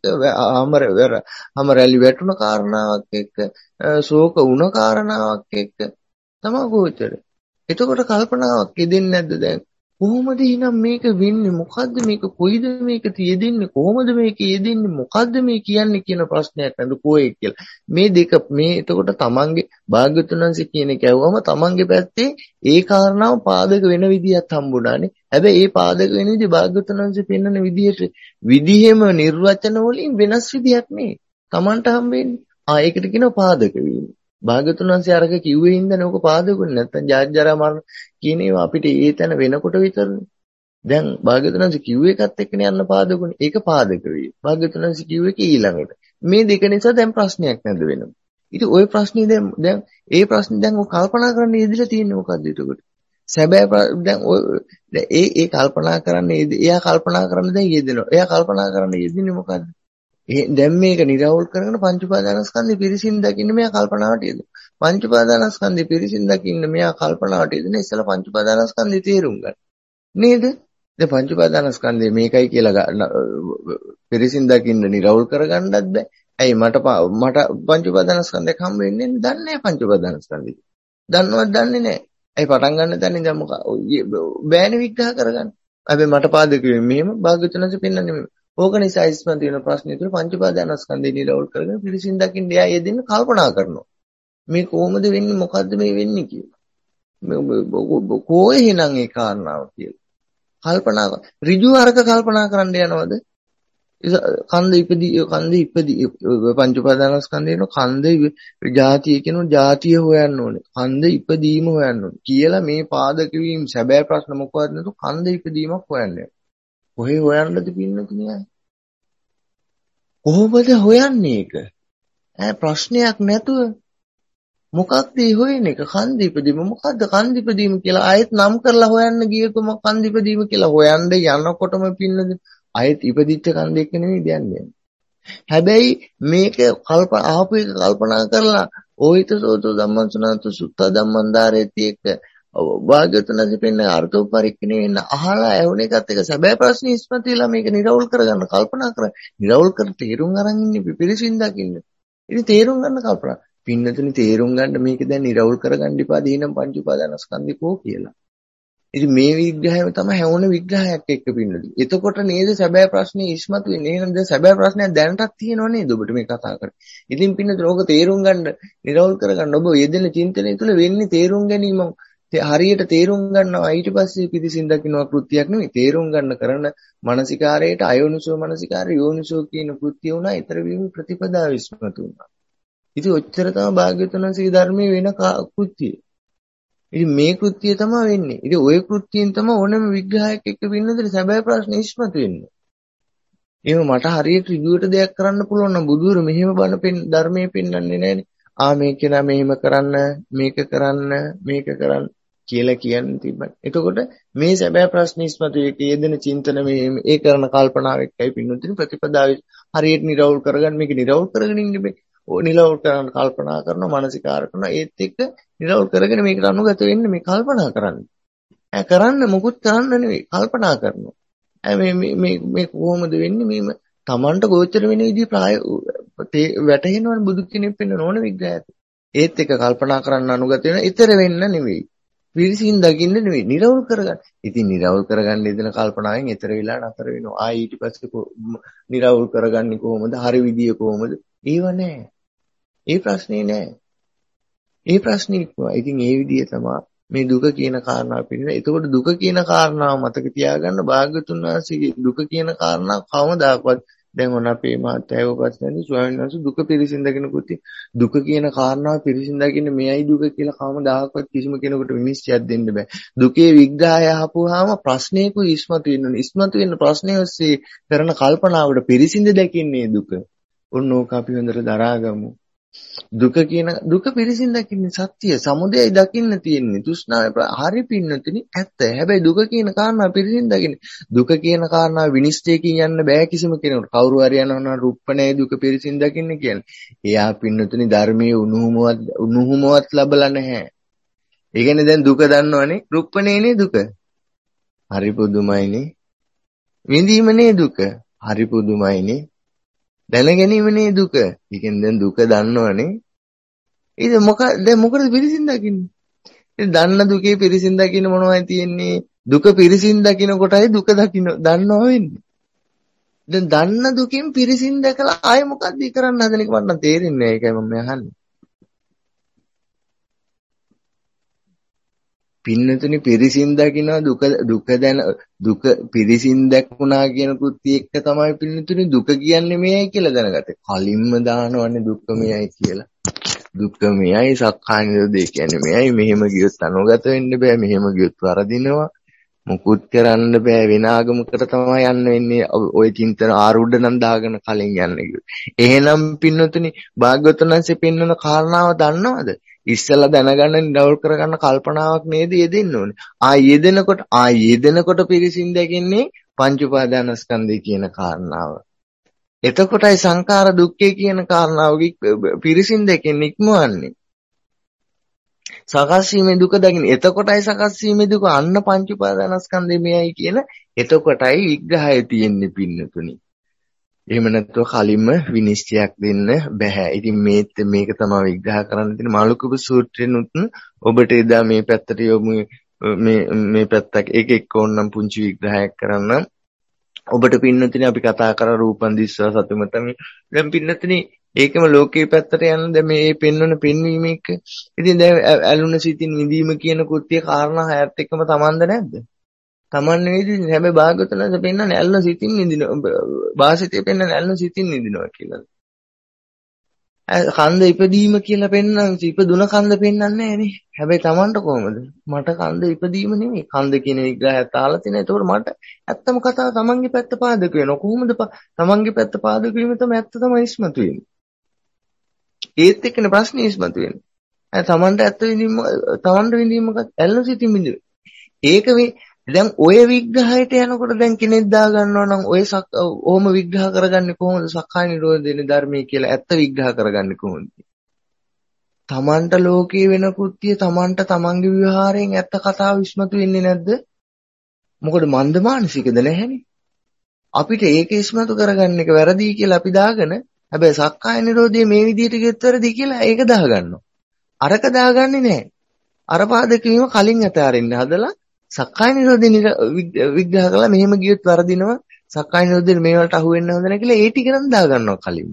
අමරැලි වැටුණ කාරණාවක් එක්ක, ශෝක වුණ කාරණාවක් එක්ක තමයි ගෝචර. එතකොට කල්පනාවක් යෙදෙන්නේ නැද්ද දැන්? කොහොමද එහෙනම් මේක වෙන්නේ? මොකද්ද මේක? කොයිද මේක තියෙන්නේ? කොහොමද මේක යෙදෙන්නේ? මොකද්ද මේ කියන්නේ කියන ප්‍රශ්නයක් නේද කොයි කියලා. මේ දෙක මේ එතකොට තමන්ගේ භාග්‍යවතුන් වහන්සේ කියන එක ඇහුවම තමන්ගේ පැත්තේ ඒ කාරණාව පාදක වෙන විදියක් හම්බුණානේ. හැබැයි ඒ පාදක වෙන විදිහ භාග්‍යවතුන් වහන්සේ පෙන්වන විදිහෙම නිර්වචන වලින් වෙනස් විදියක් නේ. තමන්ට හම්බෙන්නේ. ඒකට කියනවා පාදක වීම. භාග්‍යවතුන් වහන්සේ අරක කිව්වේ හින්දානේ ඕක පාදකුනේ. නැත්තම් ජාති ජරා මරණ කියන ඒවා අපිට ඒ තැන වෙනකොට විතරනේ. දැන් භාග්‍යවතුන් වහන්සේ කිව්ව එකත් එක්කනේ යන්න පාදකුනේ. ඒක පාදක වේ. භාග්‍යවතුන් වහන්සේ කිව්ව එක ඊළඟට. මේ දෙක නිසා දැන් ප්‍රශ්නයක් නැද්ද වෙනම. ඉතින් ওই ප්‍රශ්නේ දැන් ඒ ප්‍රශ්නේ දැන් ඔය කල්පනා කරන්න ඉදිරිය තියෙන්නේ මොකද්ද එතකොට? සැබෑ දැන් ඒ කල්පනා කරන්නේ එයා කල්පනා කරන්න දැන් යෙදෙනවා. එයා කල්පනා කරන්න යෙදෙන්නේ මොකද්ද? දැන් මේක නිරවුල් කරගෙන පංච උපාදානස්කන්ධය පිරිසින් දකින්න මෙයා කල්පනාවට යෙදෙනවා. පංච උපාදානස්කන්ධය පිරිසින් දකින්න මෙයා කල්පනාවට යෙදෙන ඉස්සලා පංච උපාදානස්කන්ධය තේරුම් ගන්න. නේද? දැන් පංච උපාදානස්කන්ධය මේකයි කියලා පිරිසින් දකින්න නිරවුල් කරගන්නත් බෑ. ඇයි මට පංච උපාදානස්කන්ධයක් හම් වෙන්නේ දන්නේ නැහැ පංච උපාදානස්කන්ධය. දන්නවත් දන්නේ නැහැ. ඇයි පටන් ගන්න තැනින් දැන් මොකක් බෑනේ විග්‍රහ කරගන්න. හැබැයි මට පාදක වෙන්නේ මෙහෙම භාග්‍යවතුන් වහන්සේ පෙන්නන්නේ මෙහෙම. ඕක නිසා ඉස්මතු වෙන ප්‍රශ්නේ තුල පංච උපාදානස්කන්ධය නිරවුල් කරගෙන පිරිසින් දකින්න එයා යෙදෙන්න කල්පනා කරනවා. මේ කොහොමද වෙන්නේ මොකද්ද මේ වෙන්නේ කියලා. කොහේ එහෙනම් ඒ කාරණාව කියලා. කල්පනා ඍජු අරක කල්පනා කරන්න යනවද? කන්ද ඉපදී පංච උපාදානස්කන්ධේන කන්ද ජාතිය කියන ජාතිය හොයන්න ඕනේ. කන්ද ඉපදීම හොයන්න ඕනේ. කියලා මේ පාදක වීම සැබෑ ප්‍රශ්න මොකක්ද නේද? කන්ද ඉපදීමක් හොයන්නේ. කොහේ හොයන්නද පින්නතුණිය? කොහොමද හොයන්නේ ඒක? ප්‍රශ්නයක් නැතුව මොකක්ද හොයන්නේ? එක කන්දිපදීම මොකද්ද කන්දිපදීම කියලා ආයෙත් නම් කරලා හොයන්න ගියකොම කන්දිපදීම කියලා හොයන්න යනකොටම පින්නද ආයෙත් ඉපදිච්ච කන්දෙක නෙවෙයි දයන්නේ. හැබැයි මේක ආපු එක කල්පනා කරලා ඕහිතසෝතෝ ධම්මං සුත්ත ධම්මන්දාරේති එක භාග්‍යවතුන්සේ පෙන්න අර්ථෝපරික්ෂණය වෙන්න අහලා ඇහුණ එකත් එක සැබෑ ප්‍රශ්නේ ඉස්මතු වෙලා මේක නිරවුල් කරගන්න කල්පනා කරා. නිරවුල් කර තේරුම් අරන් ඉන්නේ පිරිසින් දකින්න. ඉතින් තේරුම් ගන්න කල්පනා. පින්නතුනි තේරුම් ගන්න මේක දැන් නිරවුල් කරගන්න ඉපා දීනම් පංච උපාදානස්කන්ධිකෝ කියලා. ඉතින් මේ විග්‍රහයම තමයි හැවුන විග්‍රහයක් එක්ක පින්නතුනි. එතකොට නේද සැබෑ ප්‍රශ්නේ ඉස්මතු වෙන්නේ. එහෙනම් දැන් සැබෑ ප්‍රශ්නයක් දැනටත් තියෙනව නේද ඔබට මේ කතා කරන්නේ. ඉතින් පින්නතුනි ඕක තේරුම් ගන්න නිරවුල් කරගන්න ඔබ යෙදෙන චින්තනය තුළ වෙන්නේ තේරුම් ගැනීම හරියට තේරුම් ගන්නවා ඊට පස්සේ පිරිසින් දකින්නවා කෘත්‍යයක් නෙවෙයි. තේරුම් ගන්න කරන මානසිකාරයට අයෝනිසෝ මානසිකාරය යෝනිසෝ කියන කෘත්‍ය උනා ඊතර වීම ප්‍රතිපදාව විශ්මතු වුණා. ඉතින් ඔච්චර තමයි භාග්‍යවතුන් වහන්සේගේ ධර්මයේ වෙන කෘත්‍යය. ඉතින් මේ කෘත්‍යය තමයි වෙන්නේ. ඉතින් ওই කෘත්‍යයෙන් තමයි ඕනම විග්‍රහයක් එක්ක වෙන්නද සැබෑ ප්‍රශ්න ඉස්මතු වෙන්නේ. එහෙම මට හරියට ඍජුවට දෙයක් කරන්න පුළුවන් නම් බුදුර මෙහෙම බණ ධර්මයේ පෙන්වන්නේ නැහැනේ. මේක නා මෙහෙම කරන්න මේක කරන්න කියලා කියන්න තිබ්බත්. එතකොට මේ සැබෑ ප්‍රශ්න ඉස්මතු වෙකේ යෙදෙන චින්තන මේ කරන කල්පනාව එක්කයි පින්නුතුනි ප්‍රතිපදාව හරියට නිරවුල් කරගන්න මේක නිරවුල් කරගෙන ඉන්නේ. නිරවුල් කරන කල්පනා කරනවා මානසිකාර කරනවා ඒත් එක්ක නිරවුල් කරගෙන මේකට අනුගත වෙන්න මේ කල්පනා කරන්නේ. කරන්න මොකුත් කරන්න නෙවෙයි කල්පනා කරනවා. මේ කොහොමද වෙන්නේ මේ තමන්ට ගෝචර වෙන විදිහ වැටහෙනවනේ බුදු කෙනෙක් වෙන්න ඕන විග්‍රහයක්. ඒත් එක කල්පනා කරන්න අනුගත වෙන ඊතර වෙන්න නෙවෙයි. පිරිසින් දකින්න නෙවෙයි නිරවුල් කරගන්න. ඉතින් නිරවුල් කරගන්න ඉදෙන කල්පනාවෙන් ඊතර වෙලා නතර වෙනවා. ඊට පස්සේ නිරවුල් කරගන්නේ කොහොමද? හරි විදිය කොහොමද? ඒව නෑ. ඒ ප්‍රශ්නේ නෑ. ඒ ප්‍රශ්නේ ඉක්මවා. ඉතින් ඒ විදිය තමයි මේ දුක කියන කාරණාව පිළිබඳ. එතකොට දුක කියන කාරණාව මතක තියාගන්න භාග්‍යතුන් වහන්සේගේ දුක කියන කාරණාව කවමදාකවත් දැන් ඔන්න අපේ මාත්‍යව ප්‍රශ්නදී ස්වාමීන් වහන්සේ දුක පිරිසිඳගෙන කුති දුක කියන කාරණාව පිරිසිඳගෙන මෙයයි දුක කියලා කවමදාකවත් කිසිම කෙනෙකුට විනිශ්චයක් දෙන්න බෑ. දුකේ විග්‍රහය අහපුවාම ප්‍රශ්නයකුයි ඉස්මතු වෙනවා. ඉස්මතු වෙන ප්‍රශ්නය ඔස්සේ කරන කල්පනාවට පිරිසිඳ දැකින්නේ දුක. ඔන්න ඕක අපි හොඳට දරාගමු. දුක පිරිසින් දකින්නේ සත්‍ය සමුදයයි දකින්න තියෙන්නේ තෘෂ්ණාව හරි පින්නතුනි ඇත්ත. හැබැයි දුක කියන කාරණාව පිරිසින් දකින්න දුක කියන කාරණාව විනිශ්චයකින් යන්න බෑ කිසිම කෙනෙකුට. කවුරු හරි යනවා නම් රුප්පණේ දුක පිරිසින් දකින්න කියන්නේ. එයා පින්නතුනි ධර්මයේ උණුහුමවත් ලැබලා නැහැ. ඒ කියන්නේ දැන් දුක දන්නවනේ රුප්පණේනේ දුක. හරි පුදුමයිනේ. විඳීමනේ දුක. හරි පුදුමයිනේ. දැනගැනීමනේ දුක. ඒකෙන් දැන් දුක දන්නවනේ. ඒක මොකද පිරිසින් දකින්නේ? ඒ දන්න දුකේ පිරිසින් දකින්න මොනවයි තියෙන්නේ? දුක පිරිසින් දකින්න කොටයි දුක දන්නවා වෙන්නේ. දැන් දන්න දුකෙන් පිරිසින් දැකලා ආයෙ මොකද්ද කරන්න හදන එක මට තේරෙන්නේ නැහැ. ඒකයි මම අහන්නේ. පින්නතුනි පිරිසින් දකින්න දුක පිරිසින් දැක්ුණා කියන කෘත්‍ය එක්ක තමයි පින්නතුනි දුක කියන්නේ මේයි කියලා දැනගත්තේ. කලින්ම දානවනේ දුක්ඛ මේයි කියලා. දුක්ඛ මේයි සක්කාය නිරෝධය කියන්නේ මේයි. මෙහෙම ගියොත් අනුගත වෙන්න බෑ. මෙහෙම ගියොත් වරදිනවා. මුකුත් කරන්න බෑ. වෙන ආගමකට තමයි යන්න වෙන්නේ. ওই චින්තන ආරුඩ නම් දාගෙන කලින් යන්න කිව්වේ. එහෙනම් පින්නතුනි භාග්‍යවතුන් වහන්සේ පෙන්වන කාරණාව දන්නවද? ඉස්සලා දැනගන්න නිරවුල් කරගන්න කල්පනාවක් නේද යෙදෙන්න ඕනේ. යෙදෙනකොට පිරිසින් දැකින්නේ පංච උපාදානස්කන්ධය කියන කාරණාව. එතකොටයි සංඛාර දුක්ඛය කියන කාරණාව පිරිසින් දැකින්නේ ඉක්මවන්නේ. සකස් වීමේ දුක දකින්න. එතකොටයි සකස් වීමේ දුක අන්න පංච උපාදානස්කන්ධය මෙයයි කියන එතකොටයි විග්‍රහය තියෙන්නේ පින්නතුනි. එහෙම නැත්නම් කලින්ම විනිශ්චයක් දෙන්න බෑ. ඉතින් මේක තමයි විග්‍රහ කරන්න තියෙන මාළුකූප සූත්‍රෙනුත් ඔබට එදා මේ පැත්තට යොමු මේ පැත්තක් එක ඕනනම් පුංචි විග්‍රහයක් කරන්න. ඔබට පින්නතුනි අපි කතා කරා රූපන් දිස්වා සතුමතම. දැන් පින්නතුනි ඒකම ලෝකේ පැත්තට යන දැන් මේ පෙන්වන පෙන්වීම එක. ඉතින් දැන් ඇලුන සිතින් විඳීම කියන කෘත්‍ය කාරණා හයත් එක්කම තමන්ද නැද්ද? තමන් නෙවෙයි හැබැයි භාග්‍යවතුන් වහන්සේ පෙන්නන්නේ ඇල්ල සිතින් නිදින වාසිතේ පෙන්නන්නේ ඇල්ල සිතින් නිදිනවා කියලා. කන්ද ඉපදීම කියලා පෙන්නන්නේ ඉපදුන කන්ද පෙන්නන්නේ නෑනේ. හැබැයි තමන්ට කොහමද? මට කන්ද ඉපදීම නෙවෙයි. කන්ද කියන විග්‍රහය තාලා තියෙන. ඒතකොට මට ඇත්තම කතාව තමන්ගේ පැත්ත පාදක වෙනවා. කොහොමද තමන්ගේ පැත්ත පාදක වීම තමයි ඇත්ත තමයි ඉස්මතු වෙන්නේ. ඒත් එක්කනේ ප්‍රශ්නේ ඉස්මතු වෙන්නේ. තමන්ට ඇත්ත විඳීම තමන්ට විඳීම මොකක්ද? ඇල්ල සිතින් විඳින. ඒක දැන් ඔය විග්‍රහයට යනකොට දැන් කෙනෙක් දා ගන්නවා නම් ඔය ඔහොම විග්‍රහ කරගන්නේ කොහොමද? සක්කාය නිරෝධයේ ධර්මයේ කියලා ඇත්ත විග්‍රහ කරගන්නේ කොහොමද? තමන්ට ලෝකේ වෙන කෘත්‍ය තමන්ට තමන්ගේ විවහාරයෙන් ඇත්ත කතාව ඉස්මතු වෙන්නේ නැද්ද? මොකද මන්ද මානසිකද නැහැනේ. අපිට ඒක ඉස්මතු කරගන්න එක වැරදි කියලා අපි දාගෙන හැබැයි සක්කාය නිරෝධයේ මේ විදිහට ගෙත් වැරදි කියලා ඒක දාගන්නවා. අරක දාගන්නේ නැහැ. අර පාදක වීම කලින් අතාරින්න හදලා සක්කාය නිරෝධය විග්‍රහ කළා මෙහෙම ගියොත් වරදිනවා සක්කාය නිරෝධයෙන් මේ වලට අහු වෙන්න හොඳ නැහැ කියලා ඒ ටික නම් දා ගන්නවා කලින්.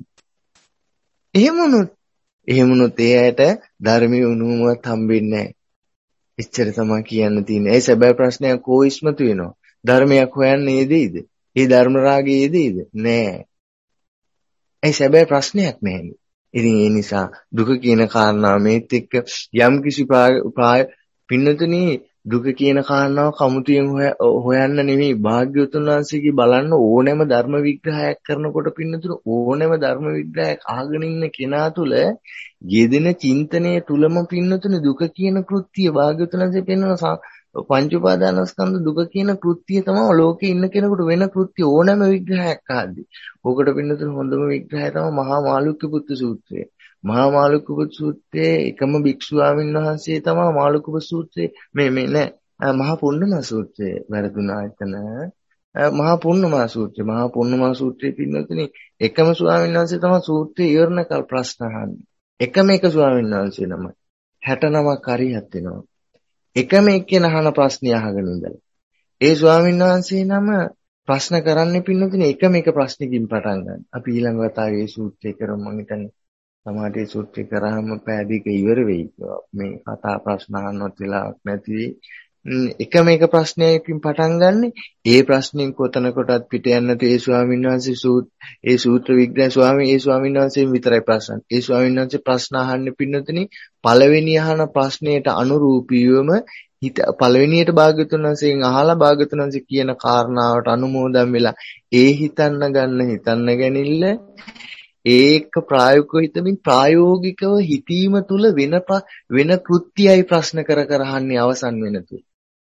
එහෙම වුණොත් ඒ ඇයට ධර්මයේ උණුවමවත් හම්බෙන්නේ නැහැ. එච්චර තමයි කියන්න තියෙන්නේ. ඒ සැබෑ ප්‍රශ්නයක් කෝ ඉස්මතු වෙනවා. ධර්මයක් හොයන්නේ යෙදෙයිද? ඒ ධර්ම රාගයේ යෙදෙයිද? නෑ. ඒ සැබෑ ප්‍රශ්නයක් නැහැ. ඉතින් ඒ නිසා දුක කියන කාරණාව මේත් එක්ක යම් කිසි පින්නතුනි දුක කියන කාරණාව කමුතියෙන් හොයන්න නෙමෙයි භාග්‍යවතුන් වහන්සේගේ බලන්න ඕනෑම ධර්ම විග්‍රහයක් කරනකොට පින්නතුනි ඕනෑම ධර්ම විග්‍රහයක් අහගෙන ඉන්න කෙනා තුළ යෙදෙන චින්තනය තුලම පින්නතුනි දුක කියන කෘත්‍ය භාග්‍යවතුන් වහන්සේ පෙන්වන පංච උපාදානස්කන්ධ දුක කියන කෘත්‍ය තමයි ලෝකේ ඉන්න කෙනෙකුට වෙන කෘත්‍ය ඕනෑම විග්‍රහයක් ආද්දි. ඕකට පින්නතුනි හොඳම විග්‍රහය තමයි මහා මාළුක්‍ය පුත්තු සූත්‍රය. මහා මාළුක්‍ය පුත්තු සූත්‍රයේ එකම භික්ෂුවාමින් වහන්සේ තමයි මාළුක්‍ය පුත්තු සූත්‍රයේ මහා පුන්නමා සූත්‍රය වැරදුනා එතන. මහා පුන්නමා සූත්‍රය. මහා පුන්නමා සූත්‍රයේ පින්නතුනි එකම ස්වාමීන් වහන්සේ තමයි සූත්‍රය ඉවරනකල් ප්‍රශ්න අහන්නේ. එකම එක ස්වාමීන් වහන්සේ නම 69ක් හරියත් වෙනවා. එකම එක්කෙනා අහන ප්‍රශ්නේ අහගෙන ඉඳලා. ඒ ස්වාමීන් වහන්සේ නම ප්‍රශ්න කරන්නේ පින්නතුනේ එකම එක ප්‍රශ්නකින් පටන් ගන්න. අපි ඊළඟ වතාවේ සූත්‍රය කරමු මම හිතන්නේ. සමහරට සූත්‍රය කරාම පැයක ඉවර වෙයි. මේ කතා ප්‍රශ්න අහන්නවත් වෙලාවක් නැති එකම එක ප්‍රශ්නයකින් පටන් ගන්න. ඒ ප්‍රශ්نين කොතනකටත් පිට යන්නට ඒ ස්වාමීන් වහන්සේ ඒ සූත්‍ර විග්‍රහ ඒ ස්වාමීන් වහන්සේ විතරයි ප්‍රශ්න. ඒ ස්වාමීන් වහන්සේ ප්‍රශ්න අහන්නේ පින්නතුනේ පළවෙනි අහන ප්‍රශ්නයට අනුරූපීවම පළවෙනියට භාග්‍යවතුන් වහන්සේගෙන් අහලා භාග්‍යවතුන් වහන්සේ කියන කාරණාවට අනුමෝදන් වෙලා ඒ හිතන්න ගැනිල්ල ඒක ප්‍රායෝගිකව හිතමින් ප්‍රායෝගිකව හිතීම තුළ වෙන කෘත්‍යයයි ප්‍රශ්න කර අහන්නේ අවසන් වෙනතුරු.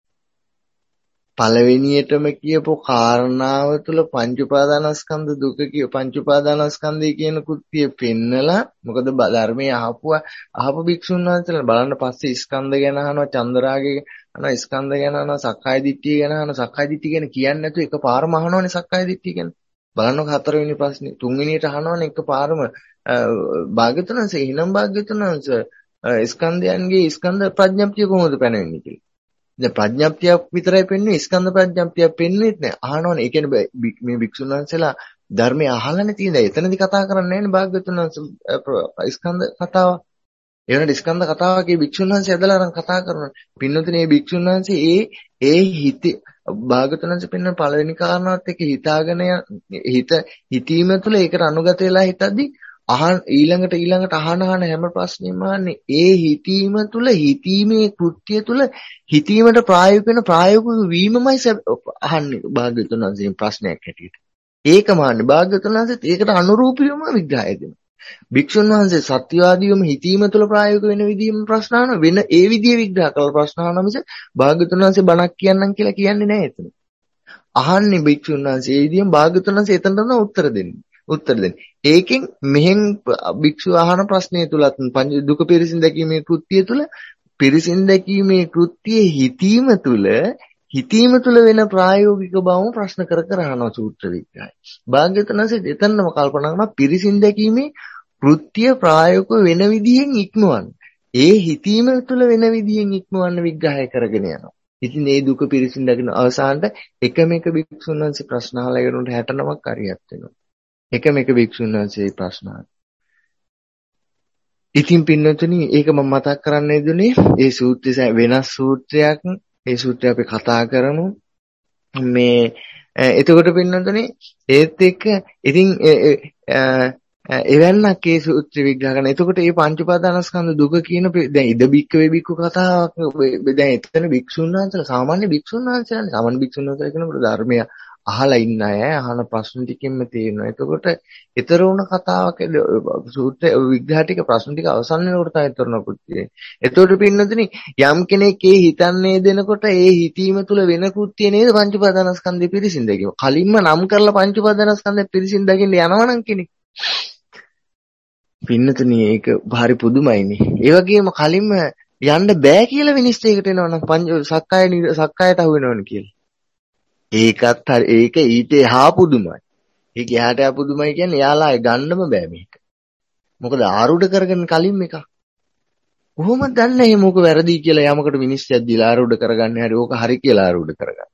පළවෙනියටම කියපු කාරණාව තුළ පංච උපාදානස්කන්ධ දුක පංච උපාදානස්කන්ධය කියන කෘත්‍යය පෙන්නලා මොකද ධර්මයේ අහපු භික්ෂුන් වහන්සේලා බලන්න පස්සේ ස්කන්ධ ගැන අහනවා චන්දරාගය අහනවා ස්කන්ධ ගැන අහනවා සක්කාය දිට්ඨිය ගැන අහනවා සක්කාය දිට්ඨිය ගැන කියන්නේ නැතුව එකපාරම අහනවනේ සක්කාය දිට්ඨිය ගැන බලන්නකො හතරවෙනි ප්‍රශ්නේ තුන්වෙනියට අහනවනේ එකපාරම භාග්‍යවතුන් වහන්සේ එහෙනම් භාග්‍යවතුන් වහන්සේ ස්කන්ධයන්ගේ ස්කන්ධ ප්‍රඥප්තිය කොහොමද පැනවෙන්නේ කියලා. දැන් ප්‍රඥප්තියක් විතරයි පෙන්වන්නේ ස්කන්ධ ප්‍රඥප්තියක් පෙන්වෙන්නේ නැහැ. අහනවනේ. ඒ කියන්නේ මේ භික්ෂුන් වහන්සේලා ධර්මය අහලානේ තියෙනවා. එතනදී කතා කරන්නේ නැහැනේ භාග්‍යවතුන් වහන්සේ ස්කන්ධ කතාව. ඒ වෙනකොට ස්කන්ධ කතාවකේ භික්ෂුන් වහන්සේ ඇදලා අරන් කතා කරනවා. පින්නතුනේ මේ භික්ෂුන් වහන්සේ ඒ හිතේ භාග්‍යවතුන් වහන්සේ පෙන්වන පළවෙනි කාරණාවත් එක්ක හිතීම තුළ ඒකට අනුගත වෙලා හිතද්දි ඊළඟට අහන හැම ප්‍රශ්නෙම අහන්නේ ඒ හිතීම තුළ හිතීමේ කෘත්‍ය තුළ හිතීමට ප්‍රායෝගික වීමමයි අහන්නේ භාග්‍යවතුන් වහන්සේගෙන් ප්‍රශ්නයක් හැටියට. ඒකම අහන්නේ භාග්‍යවතුන් වහන්සේත් ඒකට අනුරූපීවම විග්‍රහය දෙනවා. භික්ෂුන් වහන්සේ සත්‍යවාදීවම හිතීම තුළ ප්‍රායෝගික වෙන විදිහම ප්‍රශ්න අහන වෙන ඒ විදිහේ විග්‍රහ කරලා ප්‍රශ්න අහන මිස භාග්‍යවතුන් වහන්සේ බණක් කියන්නම් කියලා කියන්නේ නැහැ එතන. අහන්නේ භික්ෂුන් වහන්සේ ඒ විදිහම භාග්‍යවතුන් වහන්සේ එතන තමයි උත්තර දෙන්නේ. ඒකෙන් මෙහෙන් භික්ෂු අහන ප්‍රශ්නය තුලත් පංච දුක පිරිසින් දැකීමේ කෘත්‍යය තුල පිරිසින් දැකීමේ කෘත්‍යයේ හිතීම තුල වෙන ප්‍රායෝගික බවම ප්‍රශ්න කර අහනවා සූත්‍ර විග්‍රහය. භාග්‍යවතුන් වහන්සේ එතනම කල්පනා කරනවා පිරිසින් දැකීමේ කෘත්‍ය ප්‍රායෝගික වෙන විදිහෙන් ඉක්මවන්න. ඒ හිතීම තුල වෙන විදිහෙන් ඉක්මවන්න විග්‍රහය කරගෙන යනවා. ඉතින් මේ දුක පිරිසින් දැකන අවසානට එකම එක භික්ෂුන් වහන්සේ ප්‍රශ්න අහලා ඉවරනට 69ක් හරියත් වෙනවා. එකම එක භික්ෂුන් වහන්සේ ප්‍රශ්න අහනවා. ඉතින් පින්නතුනි ඒක මම මතක් කරන්න යෙදුනේ ඒ සූත්‍රය වෙනස් සූත්‍රයක්. ඒ සූත්‍රය අපි කතා කරමු. මේ එතකොට පින්නතුනි ඒත් එක්ක ඉතින් එවන්නක් ඒ සූත්‍ර විග්‍රහ කරන. එතකොට මේ පංච උපාදානස්කන්ධ දුක කියන දැන් ඉද බික්ක වේ බික්කු කතාවක් දැන් එතන භික්ෂුන් වහන්සේලා සාමාන්‍ය භික්ෂුන් වහන්සේලානේ සාමාන්‍ය භික්ෂුන් වහන්සේලා කියනකොට ධර්මය අහලා ඉන්න අය අහන ප්‍රශ්න ටිකෙන්ම තේරෙනවා. එතකොට ඊතර වුණ කතාවක සූත්‍ර විග්‍රහ ටික ප්‍රශ්න ටික අවසන් වෙනකොට තමයි ඊතරනකුත් තියෙන්නේ. එතකොට පින්නතුනි යම් කෙනෙක් ඒ හිතන්නේ දෙනකොට ඒ හිතීම තුල වෙන කෘත්‍ය නේද පංච උපාදානස්කන්ධය පිරිසින් දැකීම. කලින්ම නම් කරලා පංච උපාදානස්කන්ධය පිරිසින් දකින්න යනවනම් කෙනෙක්. පින්නතුනි ඒක ಭಾರಿ පුදුමයිනේ. ඒ වගේම කලින්ම යන්න බෑ කියලා විනිශ්චයකට එනවනම් සක්කායට අහු වෙනවනේ කියලා. ඒකත් හරි ඒක ඊට එහා පුදුමයි. ඒක එහාට එහා පුදුමයි කියන්නේ යාලා ගන්නම බෑ මේක. මොකද ආරූඪ කරගෙන කලින් එක. කොහොමද දන්නේ මේ මොක වැරදි කියලා යමකට විනිශ්චයක් දීලා ආරූඪ කරගන්නේ හරි ඕක හරි කියලා ආරූඪ කරගන්න.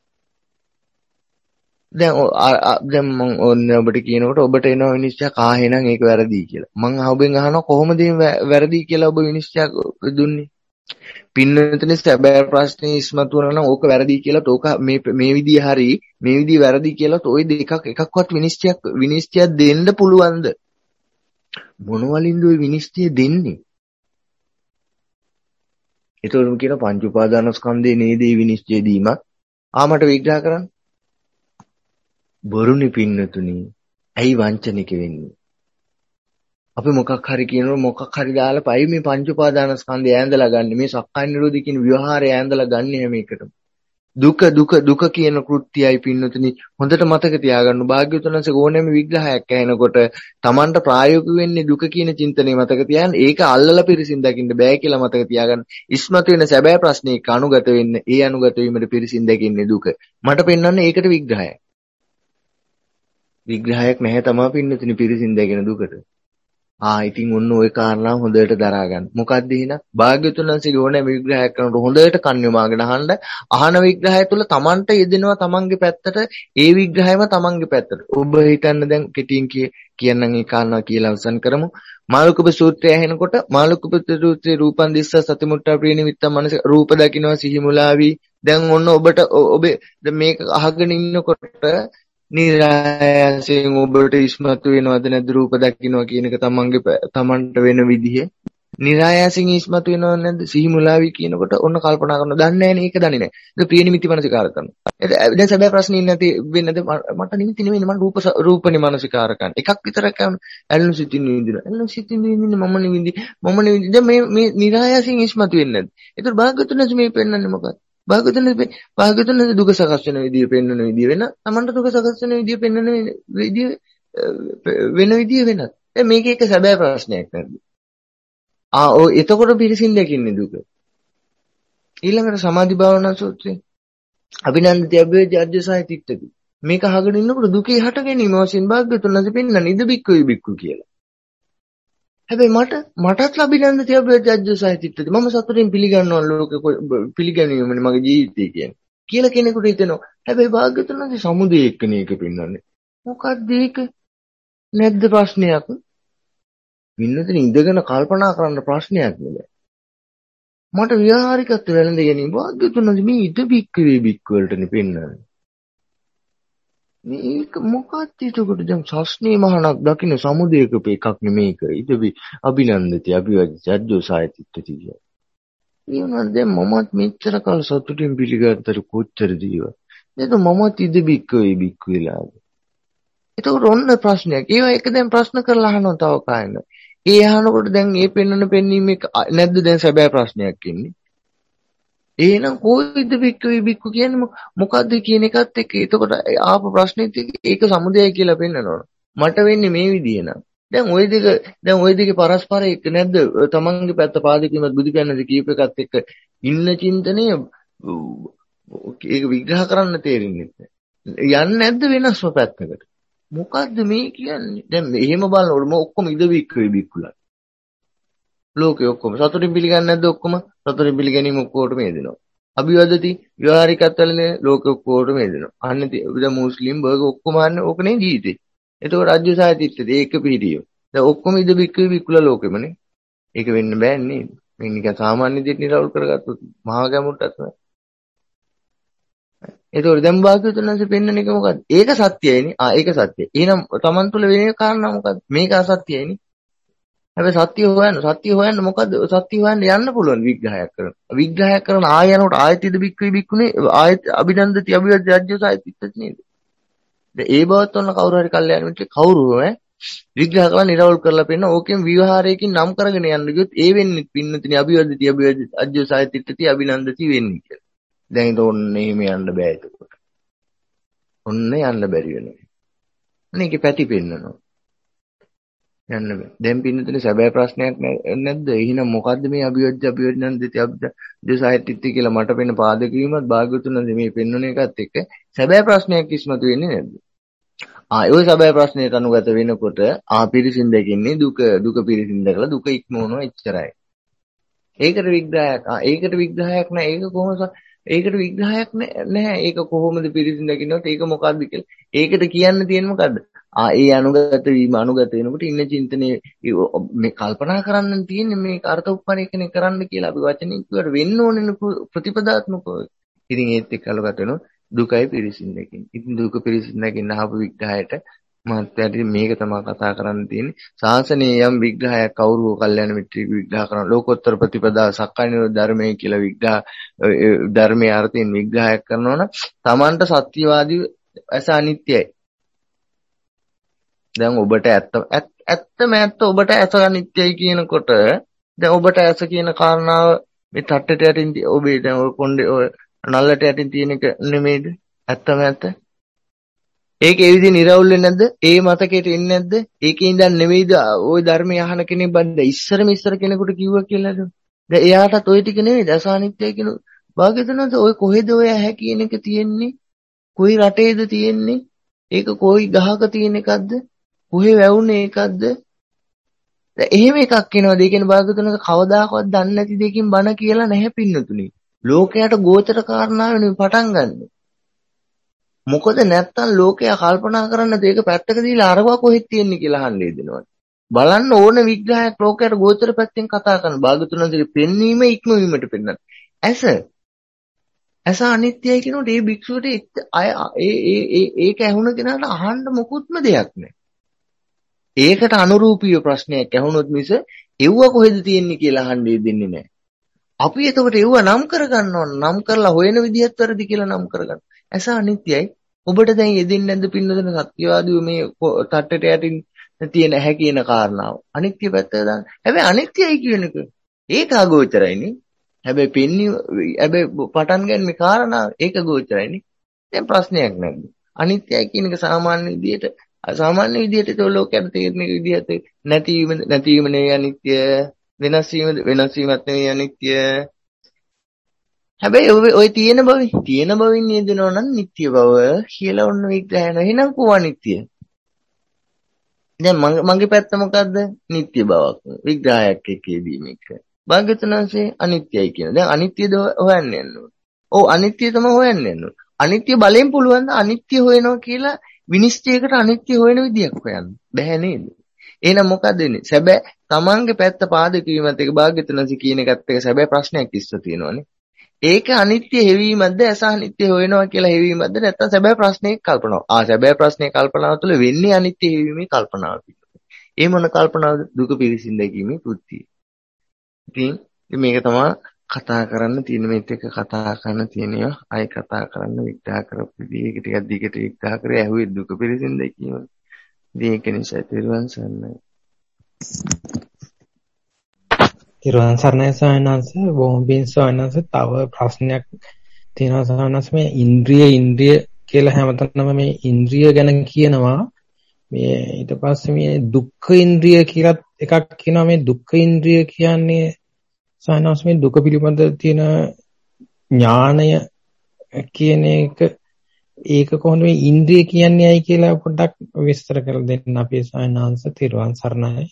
දැන් මම ඕන්නේ ඔබට කියනකොට ඔබට එනවා විනිශ්චයක් එහෙනම් ඒක වැරදි කියලා. මම ඔබෙන් අහනවා කොහොමද වැරදි කියලා ඔබ විනිශ්චයක් දුන්නේ? පින්නතුනේ සැබෑ ප්‍රශ්නේ ඉස්මතු වෙනවා නම් ඕක වැරදි කියලාත් ඕක මේ විදිය හරි මේ විදිය වැරදි කියලාත් ওই දෙකක් එකක්වත් විනිශ්චයක් දෙන්න පුළුවන්ද? මොනවලින්ද ওই විනිශ්චය දෙන්නේ? ඒතකොට කියන පංච උපාදානස්කන්ධේ නේද මේ විනිශ්චය දීමක්. මට විග්‍රහ කරන්න. බොරුනි පින්නතුනි. ඇයි වංචනික වෙන්නේ? අපි මොකක් හරි කියනවා මොකක් හරි දාලා පයි මේ පංච උපාදානස්කන්ධය ඈඳලා ගන්න. මේ සක්කාය නිරෝධය කියන ව්‍යවහාරය ඈඳලා ගන්න හැම එකටම. දුක කියන කෘත්‍යයයි පින්නතුනි හොඳට මතක තියාගන්න. භාග්‍යවතුන් වහන්සේ ඕනෑම විග්‍රහයක් ඇහෙනකොට Tamanට ප්‍රායෝගික වෙන්නේ දුක කියන චින්තනය මතක තියාගන්න. ඒක අල්ලලා පිරිසින් දකින්න බෑ කියලා මතක තියාගන්න. ඉස්මතු වෙන සැබෑ ප්‍රශ්නේ අනුගත වෙන්න. ඒ අනුගත වීමට පිරිසින් දකින්නේ දුක. මට පෙන්වන්නේ ඒකට විග්‍රහයක්. විග්‍රහයක් නැහැ තමයි පින්නතුනි පිරිසින් දකින දුකට. ඉතින් ඔන්න ওই කාරණා හොඳට දරා ගන්න. මොකක්ද එහෙනම්? භාග්‍යවතුන් වහන්සේගේ ඕනෑම විග්‍රහයක් කරනකොට හොඳට කන් යොමාගෙන අහන්න. අහන විග්‍රහය තුළ Tamanට යෙදෙනවා Tamanගේ පැත්තට, ඒ විග්‍රහයම Tamanගේ පැත්තට. ඔබ හිතන්න දැන් කෙටියෙන් කියන්නම් ඒ කාරණා කියලා අවසන් කරමු. මාළුකූප සූත්‍රය ඇහෙනකොට මාළුකූප සූත්‍රයේ රූපන් දිස්ස සතිමුට්ඨා ප්‍රිය නිමිත්තන් මනස රූප දකින්නවා සිහි මුලාවි. දැන් ඔන්න ඔබේ මේක අහගෙන ඉන්නකොට නිරායසයෙන් ඔබට ඉස්මතු වෙනවද නැද්ද රූප දකින්නවා කියන එක තමන්ට වෙන විදිහ. නිරායසයෙන් ඉස්මතු වෙනවද නැද්ද සිහි මුලාවි කියනකොට ඔන්න කල්පනා කරනවා. දන්නේ නැහැ නේ, ඒක දන්නේ නැහැ. ඒක ප්‍රිය නිමිති මනසිකාර කරනවා. දැන් සැබෑ ප්‍රශ්නේ නැති වෙන්නද මට නිමිති නෙවෙයි මම රූපනේ මනසිකාර කරන. එකක් විතරක් යන ඇලුණු සිතින් විඳිනවා. ඇලුණු සිතින් විඳින්නේ මම නෙවෙයි. දැන් මේ නිරායසයෙන් ඉස්මතු වෙන්නේ නැද්ද? ඒතර භාග්‍යවතුන් මේ පෙන්වන්නේ මොකක්ද? භාග්‍යවතුන් දුක සකස් වෙන විදිය පෙන්වන විදිය වෙන තමන්ට දුක සකස් වෙන විදිය පෙන්වන විදිය වෙන විදිය වෙනත්. දැන් මේක එක සැබෑ ප්‍රශ්නයක් නේද? එතකොට පිරිසින් දකින්නේ දුක. ඊළඟට සමාධි භාවනා සූත්‍රය අභිනන්දති අභිවේජ්‍ය සාහිතිත්‍ති. මේක අහගෙන ඉන්නකොට දුකේ හට ගැනීම වශයෙන් භාග්‍යවතුන් පෙන්වන්නේ ඉද බික්කෝ බික්කු කියලා. හැබැයි මටත් අභිනන්දති අභිවේජ්‍ය සාහිතිත්‍ති. මම සතුටින් පිළිගන්නවා ලෝකෙ පිළිගැනීමනේ මගේ ජීවිතය කියන්නේ. කියලා කෙනෙකුට හිතෙනවා. හැබැයි භාග්‍යවතුන් සමුදය එක්කනේ ඒක පෙන්වන්නේ. මොකක්ද ඒක? නැද්ද ප්‍රශ්නයක්? වින්නතන ඉඳගෙන කල්පනා කරන්න ප්‍රශ්නයක් නෙද. මට ව්‍යවහාරිකත්ව වැළඳ ගැනීම භාග්‍යවතුන් මේ ඉද බික්කවේ බික්ක වලටනේ පෙන්වන්නේ. මේක මොකක්ද ඒකට දැන් සස්නේ මහණක් දකින්න සමුදයක එකක් නෙමේක. ඉද අභිනන්දති අභිවජ්ජෝ සායතිත්‍ති කිය. ඊවන දැන් මමත් මෙච්චර කාල සතුටින් පිළිගත්තට කොච්චර දීව. නේද මමත් ඉද බික්කවේ බික්ක වෙලාද. ඒකට ඔන්න ප්‍රශ්නයක්. ඒවා එක දැන් ප්‍රශ්න කරලා අහනවා තව කායන. ඒ අහනකොට දැන් මේ පෙන්වන පෙන්වීමේ නැද්ද දැන් සැබෑ ප්‍රශ්නයක් ඉන්නේ. එහෙනම් කොයිද බික්කු කියන්නේ මොකද්ද කියන එකත් එක්ක එතකොට ආපු ප්‍රශ්නෙත් ඒක සමුදයයි කියලා පෙන්නනවා. මට වෙන්නේ මේ විදිය නම්. දැන් ওই දෙක පරස්පර එක්ක නැද්ද? තමන්ගේ පැත්ත පාදකීමත් බුදු පියාණන්ද කීප එකත් එක්ක ඉන්න චින්තනය ඒක විග්‍රහ කරන්න තේරෙන්නේ නැහැ. යන්නේ නැද්ද වෙනස්ම පැත්තකට? මොකද්ද මේ කියන්නේ? දැන් එහෙම බලනකොට ඔක්කොම ඉද බික්කුලා. ලෝකේ ඔක්කොම සතුටින් පිළිගන්නේ නැද්ද ඔක්කොම? සතුටින් පිළිගැනීම ඔක්කොටම එදෙනවා. අභිවදති ව්‍යවහාරිකත්වලනේ ලෝකෙ ඔක්කොටම එදෙනවා. අන්නේ දැන් මුස්ලිම් බර්ග ඔක්කොම අන්නේ ඕකනේ ජීවිතේ. ඒතකොට රාජ්‍ය සාහිත්‍යයේද ඒක පිළිදියෝ. දැන් ඔක්කොම ඉද බික්කුලා ලෝකෙමනේ. ඒක වෙන්න බෑනේ නේද? මේ නිකන් සාමාන්‍ය දෙයක් නිරවුල් කරගත්තොත් මහා ගැමුට්ටත් නෑ. ඒතකොට දැන් භාග්‍යවතුන් වහන්සේ පෙන්වන එක මොකද්ද? ඒක සත්‍යයනේ. ඒක සත්‍යයි. එහෙනම් Taman තුල වෙන කාරණා මොකද්ද? මේක අසත්‍යයනේ. හැබැයි සත්‍ය හොයන්න මොකද්ද? සත්‍ය හොයන්න යන්න පුළුවන් විග්‍රහයක් කරන. විග්‍රහයක් කරන ආය යනකොට ආයත ඉද බික්කුනේ ආයත අභිනන්දති අභිවජ්ජය සාහිත්‍යත් නේද? දැන් ඒ බවත් ඔන්න කවුරු හරි කල්යනා මිත්‍ර කවුරු විග්‍රහ කරලා නිරවුල් කරලා පෙන්න ඕකෙන් විවහාරයකින් නම් කරගෙන යන්න ගියොත් ඒ වෙන්නේ පින්නතිනේ අභිවදති අභිවජ්ජය සාහිත්‍යත්‍ති අභිනන්දති වෙන්නේ කියලා. දැන් ඒක ඔන්න එහෙම යන්න බෑ එතකොට. ඔන්න යන්න බැරි වෙනවා. අනේකේ පැති පෙන්නනවා. යන්න බෑ. දැන් පින්නතුනේ සැබෑ ප්‍රශ්නයක් නැද්ද? එහෙනම් මොකද්ද මේ අභිවජ්ජනන්දති අභිවජ්ජ සාහිත්‍යත්‍ති කියලා මට පෙන්න පාදක වීමත් භාග්‍යවතුන් මේ පෙන්වන එකත් එක්ක සැබෑ ප්‍රශ්නයක් ඉස්මතු වෙන්නේ නැද්ද? ඒ සැබෑ ප්‍රශ්නයට අනුගත වෙනකොට පිරිසින් දැකින්නේ දුක පිරිසින් දැකලා දුක ඉක්මවනවා එච්චරයි. ඒකට විග්‍රහයක් නෑ. ඒකට විග්‍රහයක් නැහැ. ඒක කොහොමද පිරිසිදු දකින්නත් ඒක මොකද්ද කියලා. ඒකට කියන්න තියෙන මොකද්ද? ඒ අනුගත වීම අනුගත වෙනකොට ඉන්න චින්තනයේ මේ කල්පනා කරන්න තියෙන්නේ මේ අර්ථ උප්පරීක්ෂණය කරන්න කියලා අපි වචනින් කියවට වෙන්න ඕනේ ප්‍රතිපදාත්මකව. ඉතින් ඒත් එක්ක අලගත වෙනවා දුකයි පිරිසින්නකින්. ඉතින් දුක පිරිසින්නකින් අහපු විග්‍රහයට මහත්යට මේක තමයි කතා කරන්න තියෙන්නේ. ශාසනයේ යම් විග්‍රහයක් කවුරු කල්යන මිත්‍රික විග්‍රහ කරන ලෝකෝත්තර ප්‍රතිපදා සක්කාය නිරෝධ ධර්මයේ කියලා විග්‍රහ ධර්මයේ අර්ථයෙන් විග්‍රහයක් කරනවා නම් Tamanට සත්‍යවාදී ඇස අනිත්‍යයි. දැන් ඔබට ඇත්ත ඔබට ඇස අනිත්‍යයි කියනකොට දැන් ඔබට ඇස කියන කාරණාව මේ තට්ටට යටින් ඔබේ දැන් ඔය කොණ්ඩේ ඔය නල්ලට යටින් තියෙන එක නෙමෙයිද? ඇත්තම ඇත්ත. ඒක ඒ විදිහ නිරවුල් වෙන්නේ නැද්ද? ඒ මතකයට එන්නේ නැද්ද? ඒකේ ඉඳන් නෙමෙයිද ওই ධර්මය අහන කෙනෙක් බඳ ඉස්සර කෙනෙකුට කිව්වා කියලාද? දැන් එයාටත් ওই ටික නෙමෙයිද අසානිත්‍යයි කියන භාග්‍යතුන්ස ඔය කොහෙද ඔය ඇහැ කියන එක තියෙන්නේ? කොයි රටේද තියෙන්නේ? ඒක කොයි ගහක තියෙන එකක්ද? කොහේ වැවුනේ එකක්ද? දැන් එහෙම එකක් වෙනවද? ඒ කියන්නේ භාග්‍යතුන්ස කවදාකවත් දන්නේ නැති දෙයකින් බණ කියලා නැහැ පින්නතුනි. ලෝකයට ගෝචර කාරණාවෙන් පටන් ගන්න. මොකද නැත්තම් ලෝකයා කල්පනා කරන්නේ ඒක පැත්තක දීලා අරවා කොහෙද තියෙන්නේ කියලා අහන්නේ දෙනවා. බලන්න ඕන විග්‍රහයක් ලෝකයට ගෝචර පැත්තෙන් කතා කරන භාගතුන්ගේ පෙන්වීම ඉක්මවීමට පෙන්නන. ඇස අනිත්‍යයි කියනකොට ඒ භික්ෂුවට ඒක ඇහුණ කෙනාට අහන්න මොකුත්ම දෙයක් නැහැ. ඒකට අනුරූපීව ප්‍රශ්නයක් ඇහුනොත් මිස එව්ව කොහෙද තියෙන්නේ කියලා අහන්නේ දෙන්නේ නැහැ. අපි එතකොට එව්ව නම් කරගන්න ඕන. නම් කරලා හොයන විදිහත් වැරදි කියලා නම් කරගන්න. ඇස අනිත්‍යයි. ඔබට දැන් යෙදෙන්නේ නැද්ද පින්නදෙන සත්‍යවාදීව මේ තට්ටට යටින් තියෙන ඇහැ කියන කාරණාව. අනිත්‍ය පැත්තට දාන්න. හැබැයි අනිත්‍යයි කියන එක ඒක අගෝචරයිනේ. හැබැයි පටන් ගන්න මේ කාරණාව ඒක ගෝචරයිනේ. දැන් ප්‍රශ්නයක් නැද්ද? අනිත්‍යයි කියන එක සාමාන්‍ය විදිහට ඒක ලෝකයට තේරෙන විදිහට නැතිවීම නෙවෙයි අනිත්‍ය. වෙනස් වීමත් නෙවෙයි අනිත්‍ය. හැබැයි ඔය තියෙන බවින් නියදෙනවා නම් නිට්ටය බව කියලා ඔන්න විග්‍රහය කරනවා. එහෙනම් කොහොම අනිත්‍ය? දැන් මගේ පැත්ත මොකද්ද? නිට්ටය බවක් විග්‍රහයක් එක්කේදී මේක. භාග්‍යතුන්සේ අනිත්‍යයි කියන. දැන් අනිත්‍යද හොයන්න යනවා. ඔව් අනිත්‍ය තමයි හොයන්න යනවා. අනිත්‍ය බලෙන් පුළුවන් ද අනිත්‍ය හොයනවා කියලා විනිශ්චයකට අනිත්‍ය හොයන විදියක් හොයන්න. බැහැ නේද? එහෙනම් මොකද වෙන්නේ? සැබෑ තමන්ගේ පැත්ත පාදක වීමත් එක භාග්‍යතුන්සේ කියන එකත් එක සැබෑ ප්‍රශ්නයක් ඉස්ස තියෙනවානේ. ඒක අනිත්‍ය හේවීමක්ද ඇස අනිත්‍ය හොයනවා කියලා හේවීමක්ද නැත්නම් සැබෑ ප්‍රශ්නයක කල්පනාව. සැබෑ ප්‍රශ්නයේ කල්පනාව තුළ වෙන්නේ අනිත්‍ය හේවීමේ කල්පනාව. ඒ මොන කල්පනාවද? දුක පිරිසින් දැකීමේ කෘත්‍යය. ඉතින් මේක තමයි කතා කරන්න තියෙන මේත් එක්ක කතා කරන්න තියෙනවා. අය කතා කරන්න විග්‍රහ කරපු විදිහ ටිකක් දිගට විග්‍රහ කරේ ඇහුවේ දුක පිරිසින් දැකීම. ඉතින් ඒක නිසා තිරුවන් සරණයි. තිරුවන් සරණයි ස්වාමීන් වහන්සේ. බොහොම පිං ස්වාමීන් වහන්සේ. තව ප්‍රශ්නයක් තියෙනවා ස්වාමීන් වහන්සේ. මේ ඉන්ද්‍රිය කියලා හැමතැනම මේ ඉන්ද්‍රිය ගැන කියනවා. මේ ඊට පස්සේ මේ දුක්ඛ ඉන්ද්‍රිය කියලා එකක් කියනවා. මේ දුක්ඛ ඉන්ද්‍රිය කියන්නේ ස්වාමීන් වහන්සේ මේ දුක පිළිබඳ තියෙන ඥාණය කියන එක ඒක කොහොමද මේ ඉන්ද්‍රිය කියන්නේ ඇයි කියලා පොඩ්ඩක් විස්තර කරලා දෙන්න අපේ ස්වාමීන් වහන්සේ. තිරුවන් සරණයි.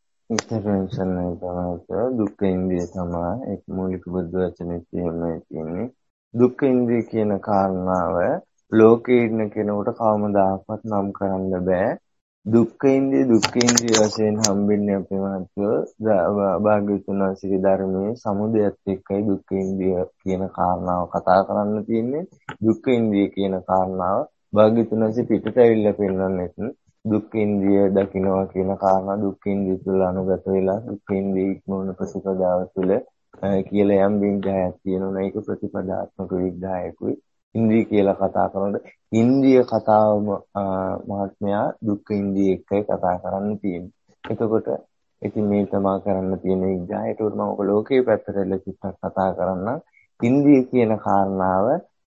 දුක්ඛ ඉන්ද්‍රිය තමයි ඒක මූලික බුද්ධ වචනේ තියෙන්නේ. දුක්ඛ ඉන්ද්‍රිය කියන කාරණාව ලෝකේ ඉන්න කෙනෙකුට කවමදාකවත් නම් කරන්න බෑ. දුක්ඛ ඉන්ද්‍රිය වශයෙන් හම්බෙන්නේ අපේ මහත්වෝ භාග්‍යවතුන් වහන්සේගේ ධර්මයේ සමුදයත් එක්කයි දුක්ඛ ඉන්ද්‍රිය කියන කාරණාව කතා කරන්න තියෙන්නේ. දුක්ඛ ඉන්ද්‍රිය කියන කාරණාව භාග්‍යවතුන් වහන්සේ පිටට ඇවිල්ලා පෙන්නන්නේ දුක්ඛ ඉන්ද්‍රිය දකින්නවා කියන කාරණා දුක්ඛ ඉන්ද්‍රිය තුළ අනුගත වෙලා දුක්ඛ ඉන්ද්‍රිය ඉක්මවන ප්‍රතිපදාව තුළ කියලා යම් විග්‍රහයක් තියෙනවා. ඒක ප්‍රතිපදාත්මක විග්‍රහයකුයි. ඉන්ද්‍රිය කියලා කතා කරනකොට ඉන්ද්‍රිය කතාවම මහත්මයා දුක්ඛ ඉන්ද්‍රිය එක්කයි කතා කරන්න තියෙන්නේ. එතකොට ඉතින් මේ තමයි කරන්න තියෙන විග්‍රහය. ඒකට මම ඔක ලෝකයේ පැත්තට ලෙසිටක් කතා කරන්න. ඉන්ද්‍රිය කියන කාරණාව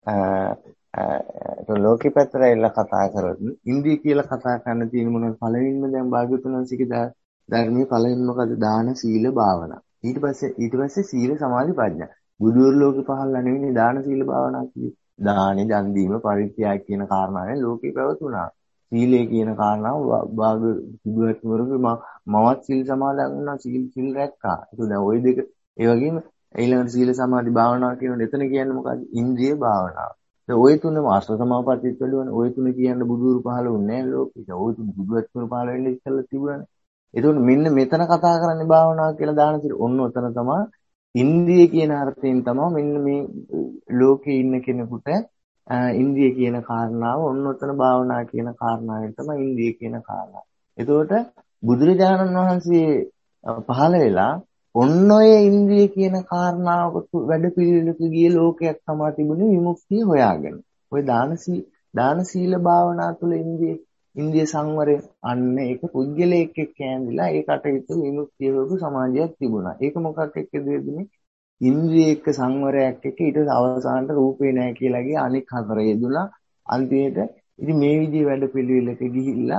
ලෝකේ පැත්තට එල්ල කතා කරොත් ඉන්ද්‍රිය කියලා කතා කරන්න තියෙන මොනවද? පළවෙනිම දැන් භාග්‍යවතුන් වහන්සේගේ ධර්මයේ පළවෙනිම මොකද? දාන, සීල, භාවනා. ඊට පස්සේ සීල, සමාධි, ප්‍රඥා. බුදුවරු ලෝකේ පහළලා නෙවෙයි දාන, සීල, භාවනා කිව්වේ. දානි, දන් දීම, පරිත්‍යාග කියන කාරණාවෙන් ලෝකේ පැවතුණා. සීලය කියන කාරණාව බුදුහත්වරුගේ මමත් සීල සමාදන් වුණා, සීල් රැක්කා. ඒක දැන් ওই දෙක ඒ වගේම ඊළඟට සීල, සමාධි, භාවනා කියනකොට එතන කියන්නේ මොකද්ද? ඉන්ද්‍රිය භාවනාව. දැන් ওই තුනම අෂ්ට සමාපත්තියට වලුවනේ. ওই තුන කියන්නේ බුදුරු පහළ වුණේ නැහැ ලෝකෙට. ওই තුන බුදුත්වරු පහළ වෙන්න ඉස්සෙල්ලා තිබුණානේ. ඒතකොට මෙන්න මෙතන කතා කරන්නේ භාවනාව කියලා දාන සිට ඔන්න ඔතන තමයි ඉන්ද්‍රිය කියන අර්ථයෙන් තමයි මෙන්න මේ ලෝකේ ඉන්න කෙනෙකුට ඉන්ද්‍රිය කියන කාරණාව ඔන්න ඔතන භාවනා කියන කාරණාවෙන් තමයි ඉන්ද්‍රිය කියන කාරණාව. එතකොට බුදුරජාණන් වහන්සේ පහළ වෙලා ඔන්න ඔය ඉන්ද්‍රිය කියන කාරණාව වැඩ පිළිවෙලක ගිය ලෝකයක් තමයි තිබුණේ විමුක්තිය හොයාගෙන. ඔය දාන සීල භාවනා තුළ ඉන්ද්‍රිය සංවරය අන්න ඒක පුද්ගලයෙක් එක්ක ඇඳිලා ඒ කටයුතු විමුක්තිය වගේ සමාජයක් තිබුණා. ඒක මොකක් එක්කද වෙන්නේ? ඉන්ද්‍රිය එක්ක සංවරයක් එක්ක ඊට අවසානට රූපේ නැහැ කියලා ගිය අනික් හතර යෙදුණා. අන්තිමට ඉතින් මේ විදිහේ වැඩ පිළිවෙලක ගිහිල්ලා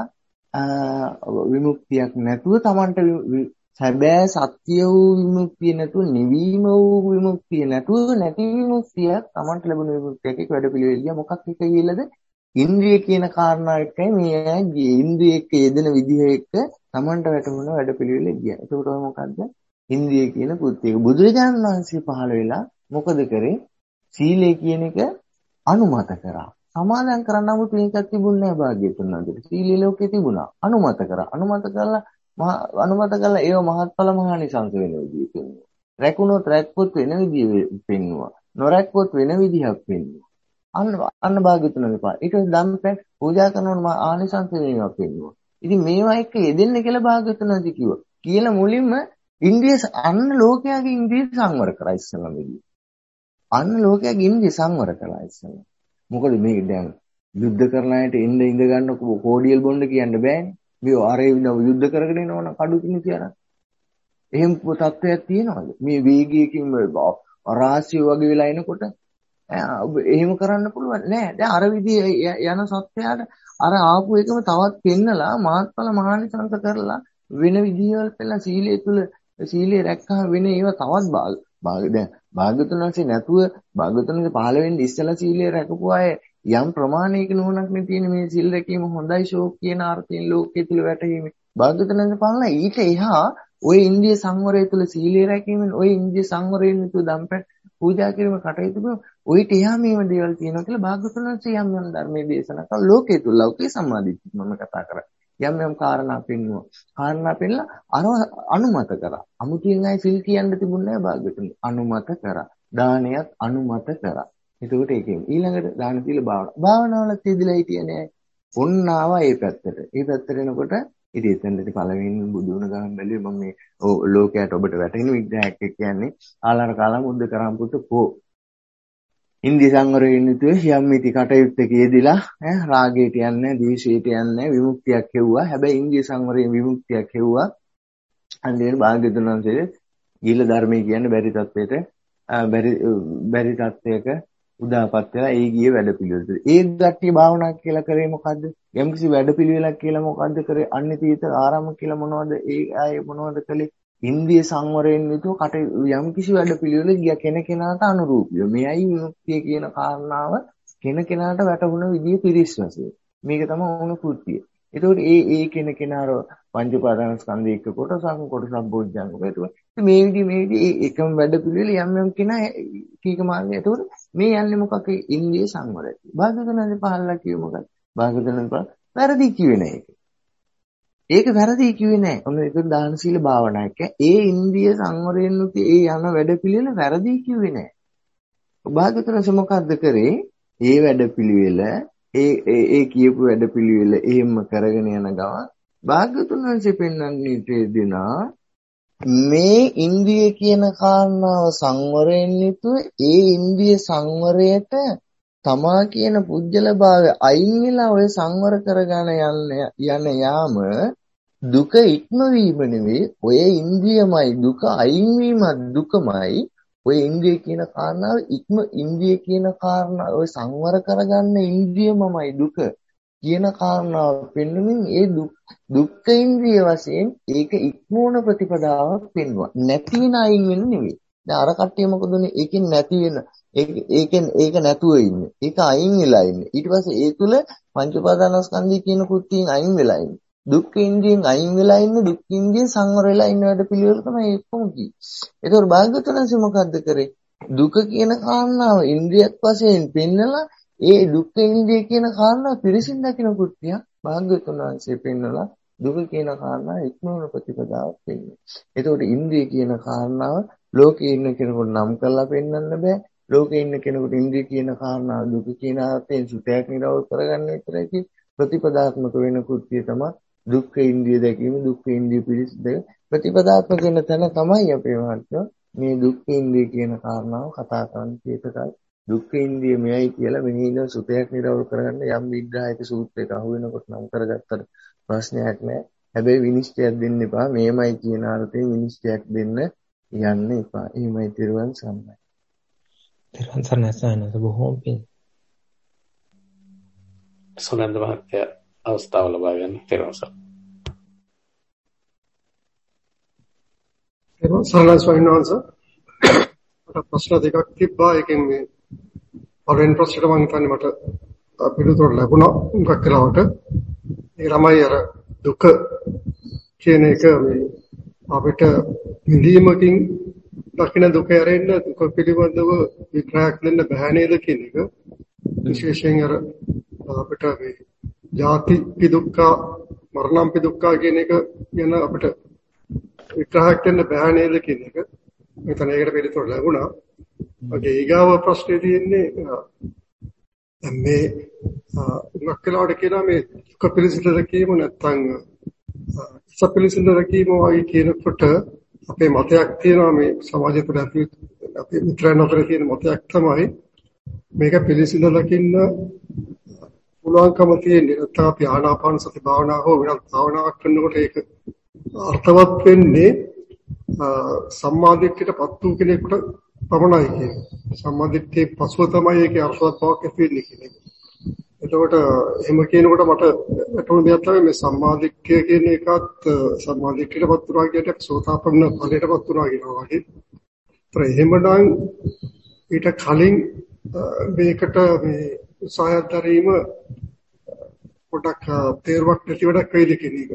විමුක්තියක් නැතුව Tamanට සැබෑ සත්‍ය වූ විමුක්තිය නැතුව නිවීම වූ විමුක්තිය නැතුව නැති විමුක්තියක් Tamanට ලැබුණ විමුක්තියක වැඩ පිළිවෙල ගියා. මොකක් එක කියලාද? ඉන්ද්‍රිය කියන කාරණා එක්කයි මේ ඉන්ද්‍රිය එක්ක යෙදෙන විදිහ එක්ක Tamanට වැටුණ වැඩ පිළිවෙල ගියා. ඒකට මොකද්ද? ඉන්ද්‍රිය කියන කෘත්‍යය. බුදුරජාණන් වහන්සේ පහළ වෙලා මොකද කරේ? සීලය කියන එක අනුමත කරා. සමාදන් කරන්න 아무ත් මේකක් තිබුණේ නැහැ භාග්‍යතුන් වහන්සේ. සීලේ ලෝකේ තිබුණා. අනුමත කරා. අනුමත කළා ඒව මහත්ඵල මහානිසංස වෙන විදිහ පෙන්වුවා. රැකුණොත් රැක්කොත් වෙන විදිහ පෙන්වුවා. නොරැක්කොත් වෙන විදිහක් පෙන්වුවා. අන්න භාග්‍යතුන් වහන්සේ. ඊට පස්සේ ධම්මපැන් පූජා කරනකොට ආනිසංස වෙනවා පෙන්වුවා. ඉතින් මේවා එක්ක යෙදෙන්න කියලා භාග්‍යතුන් වහන්සේ කිව්වා. කියලා මුලින්ම ඉන්ද්‍රිය අන්න ලෝකයාගේ ඉන්ද්‍රිය සංවර කරා ඉස්සෙල්ලා මෙදී. අන්න ලෝකයාගේ ඉන්ද්‍රිය සංවර කළා ඉස්සෙල්ලා. මොකද මේ දැන් යුද්ධ කරන අයට ඉඳ ගන්න කෝඩියල් බොන්න කියන්න බෑනේ. මේ ආරේ යුද්ධ කරගෙන යනවනම් කඩු කිනි කියලා. එහෙම තත්ත්වයක් තියෙනවද? මේ වේගයකින් රාශිය වගේ වෙලා එනකොට එහෙම කරන්න පුළුවන් නෑ. දැන් අර විදිහේ යන සත්‍යයට අර ආපු එකම තවත් පෙන්නලා මාත්ඵල මහානිසංස කරලා වෙන විදිහවල පෙන්නලා සීලය තුල සීලය රැක්කම වෙන ඒවා තවත් දැන් භාග්‍යවතුන් වහන්සේ නැතුව භාග්‍යවතුන් වහන්සේ පහළ වෙන්නේ ඉස්සලා සීලය රැකපු අය යම් ප්‍රමාණයක නුවණක් නේ තියෙන මේ සීල් රැකීම හොඳයි ෂෝක් කියන අර්ථයෙන් ලෝකයේ තුල වැටහීම. භාග්‍යවතුන් වහන්සේ පහළලා ඊට එහා ওই ඉන්ද්‍රිය සංවරය තුල සීලය රැකීමෙන් ওই ඉන්ද්‍රිය සංවරයෙන් යුතු දම්පැන් පූජා කිරීම කටයුතු කරන ඔයිට එහා මේව දේවල් තියෙනවා කියලා භාග්‍යවතුන් වහන්සේ යම් යම් ධර්මයේ දේශනා කළා. ලෝකයේ තුල ලෞකික සම්මාදිට්ඨිය මම කතා කරා. යම් කාරණා පෙන්වුවා. කාරණා පෙන්නලා අර අනුමත කරා. අමුතියෙන් අය සිල් කියන්න තිබුණේ නැහැ භාග්‍යවතුන්. අනුමත කරා. දානයත් අනුමත කරා. එතකොට ඒකෙන් ඊළඟට දාන සීල භාවනාවලත් තියදලා හිටියේ නෑ. ඔන්න ආවා මේ පැත්තට. මේ පැත්තට එනකොට ඉතින් එතනදී පළවෙනි බුදුන ගහන් බැලුවේ මම මේ ලෝකයට ඔබට වැටෙන විග්‍රහයක් කියන්නේ ආලාර කාලා මුද්ද කරම් පුත කෝ ඉන්ද්‍රිය සංවරයෙන් යුතුව යම්මිති කටයුත්තක යෙදিলা රාගයට යන්නේ ද්වේෂයට යන්නේ විමුක්තියක් හෙව්වා. හැබැයි ඉන්ද්‍රිය සංවරයෙන් විමුක්තියක් හෙව්වා. අන්තිමට භාග්‍යවතුන් වහන්සේ ගිහිල ධර්මයේ කියන්නේ බැරි තත්වයට බැරි තත්වයක උදාපත් වෙලා ඒ ගියේ වැඩපිළිවෙලට. ඒ ගැටි භාවනා කියලා කරේ මොකද්ද? යම්කිසි වැඩපිළිවෙලක් කියලා මොකද්ද කරේ? අනිතීත ආරම්භ කියලා මොනවද? ඒ ආය මොනවද කළේ? ඉන්ද්‍රිය සංවරයෙන් යුතුව යම්කිසි වැඩපිළිවෙල ගිය කෙනකෙනාට අනුරූපීව. මෙයයි විමුක්තිය කියන කාරණාව කෙනකෙනාට වැටහුණ විදිය පිරිස්වසේ. මේක තමයි වුණ කෘත්‍යය. ඒතකොට ඒ කෙනකෙනාර පංච උපාදානස්කන්ධය එක්ක කොටසක් බොජ්ජංග. ඒතකොට මේ විදිහේ එකම වැඩපිළිවෙල යම් කෙනා කීක මාර්ගය. ඒතකොට මේ යන්නේ මොකක්? ඉන්ද්‍රිය සංවරය. භාග්‍යවතුන් පහළලා කිව්ව මොකක්ද? භාග්‍යවතුන් වැරදි කිව්වේ නෑ ඒක. ඒක වැරදි කිව්වේ නෑ. ඔන්න ඒක දාන සීල භාවනාවක්. ඒ ඉන්ද්‍රිය සංවරයෙන් උති ඒ යන වැඩපිළිවෙල වැරදි කිව්වේ නෑ. භාග්‍යවතුන් මොකද්ද කරේ? ඒ වැඩපිළිවෙල ඒ කියපු වැඩපිළිවෙල එහෙම කරගෙන යන ගමන් භාග්‍යවතුන් වහන්සේ පෙන්වන්නේ දෙනා මේ ඉන්ද්‍රිය කියන කාරණාව සංවරයෙන් යුතුව ඒ ඉන්ද්‍රිය සංවරයට තමා කියන පුජ්‍යල භාවය අයින් වෙලා ඔය සංවර කරගෙන යන යාම දුක ඉක්මවීම නෙවෙයි. ඔය ඉන්ද්‍රියමයි දුක අයින් වීමත් දුකමයි. ඔය ඉන්ද්‍රිය කියන කාරණාව ඉන්ද්‍රිය කියන කාරණාව ඔය සංවර කරගන්න ඉන්ද්‍රියමයි දුක කියන කාරණාව පෙන්වමින් ඒ දුක්ඛ ඉන්ද්‍රිය වශයෙන් ඒක ඉක්මවන ප්‍රතිපදාවක් පෙන්වුවා. නැති වෙන අයින් වෙන නෙවෙයි. දැන් අර කට්ටිය මොකද උනේ? ඒකෙන් නැති වෙන ඒක නැතුව ඉන්නේ. ඒක අයින් වෙලා ඉන්නේ. ඊට පස්සේ ඒ තුල පංච උපාදානස්කන්ධය කියන කෘත්‍යයෙන් අයින් වෙලා ඉන්නේ. දුක්ඛ ඉන්ද්‍රියෙන් අයින් වෙලා ඉන්නේ. දුක්ඛ ඉන්ද්‍රියෙන් සංවර වෙලා ඉන්න වැඩ පිළිවෙල තමයි ඒකම කිව්වේ. ඒතකොට භාග්‍යවතුන් වහන්සේ මොකද්ද කරේ? දුක කියන කාරණාව ඉන්ද්‍රියක් වශයෙන් පෙන්නලා ඒ දුක්ඛ ඉන්ද්‍රිය කියන කාරණා පිරිසින් දකින කෘත්‍යයක් භාග්‍යවතුන් වහන්සේ පෙන්නලා දුක කියන කාරණා ඉක්මවන ප්‍රතිපදාවක් වෙන්නේ. එතකොට ඉන්ද්‍රිය කියන කාරණාව ලෝකේ ඉන්න කෙනෙකුට නම් කරලා පෙන්වන්න බෑ. ලෝකේ ඉන්න කෙනෙකුට ඉන්ද්‍රිය කියන කාරණාව දුක කියන අර්ථයෙන් සුතයක් නිරවුල් කරගන්න විතරයි ප්‍රතිපදාත්මක වෙන කෘත්‍යය තමයි දුක්ඛ ඉන්ද්‍රිය දැකීම, දුක්ඛ ඉන්ද්‍රිය පිළිසිඳ ප්‍රතිපදාත්මක වෙන තැන තමයි අපේ මාර්ගය මේ දුක්ඛ ඉන්ද්‍රිය කියන කාරණාව කතා කරන්නේ. ඒකයි දුක්ඛ ඉන්ද්‍රිය මෙයයි කියලා මෙහින සුතයක් නිරවුල් කරගන්න යම් විග්‍රහයක සූත්‍රයක අහු වෙනකොට නම් කරගත්තට ප්‍රශ්නයක් නෑ. හැබැයි විනිශ්චයක් දෙන්න එපා. මේමයි කියන අර්ථයෙන් විනිශ්චයක් දෙන්න යන්න එපා. එහෙමයි තිරුවන් සරණයි. තිරුවන් සරණයි සායනස බොහොම පිං. සුනන්ද මහත්තයා අවස්ථාව ලබා ගන්න තිරුවන් සරණයි. තිරුවන් සරණයි ස්වාමීන් වහන්සේ. මට ප්‍රශ්න දෙකක් තිබ්බා. එකෙන් මේ පළවෙනි ප්‍රශ්නෙට මම හිතන්නේ මට පිළිතුර ලැබුණා මුගක් වෙලාවට. ඒ ළමයි අර දුක කියන එක මේ අපිට විඳීමකින් දකින්න දුක ඇරෙන්න දුක පිළිබඳව විග්‍රහයක් දෙන්න බෑ නේද කියන එක. විශේෂයෙන් අර අපිට මේ ජාති දුක්ඛ මරණම්පි දුක්ඛ කියන එක ගැන අපිට විග්‍රහයක් දෙන්න බෑ නේද කියන එක. මෙතන ඒකට පිළිතුර ලැබුණා. ඔගේ ඊගාව ප්‍රශ්නේ තියෙන්නේ දැන් මේ මුගක් වෙලාවට කියනවා මේ දුක පිළිසිඳ දැකීම නැත්නම් සපිලිසිඳ දැකීම වගේ කියනකොට අපේ මතයක් තියෙනවා මේ සමාජය තුළ අපේ මිත්‍රයන් අතර තියෙන මතයක් තමයි මේක පිළිසිඳ දකින්න පුළුවන්කම තියෙන්නේ. නැත්නම් අපි ආනාපාන සති භාවනාව හෝ වෙනත් භාවනාවක් කරනකොට ඒක අර්ථවත් වෙන්නේ සම්මාදිට්ඨියටපත් වූ කෙනෙකුට පමණයි කියන්නේ. සම්මාදිට්ඨියේ පසුව තමයි ඒකේ අර්ථවත් බවක් ඇති වෙන්නේ කියන්නේ. එතකොට එහෙම කියනකොට මට අටුණු දෙයක් තමයි මේ සම්මාදිට්ඨිය කියන එකත් සම්මාදිට්ඨියටපත් වුණා කියට සෝතාපන්න ඵලයටපත් වුණා කියනවා වගේ. ඒතර එහෙමනම් ඊට කලින් මේකට මේ උත්සාහයක් දරීම පොඩක් තේරුවක් නැති වැඩක් වෙයිද කියන එක.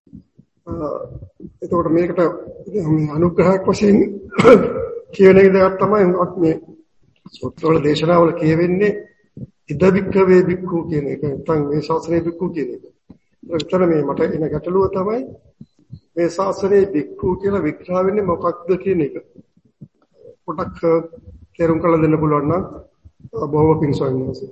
එතකොට මේකට මේ අනුග්‍රහයක් වශයෙන් කියන එක තමයි මේ සූත්‍රවල දේශනාවල කියවෙන්නේ ඉද බික්කවේ බික්කු කියන එක. නැත්නම් මේ ශාස්ත්‍රයේ බික්කු කියන එක. ඒතර මේ මට එන ගැටලුව තමයි මේ ශාස්ත්‍රයේ බික්කු කියලා විග්‍රහ වෙන්නේ මොකක්ද කියන එක. පොඩක් තේරුම් කරලා දෙන්න පුළුවන් නම් බොහොම පිං ස්වාමීන් වහන්සේ.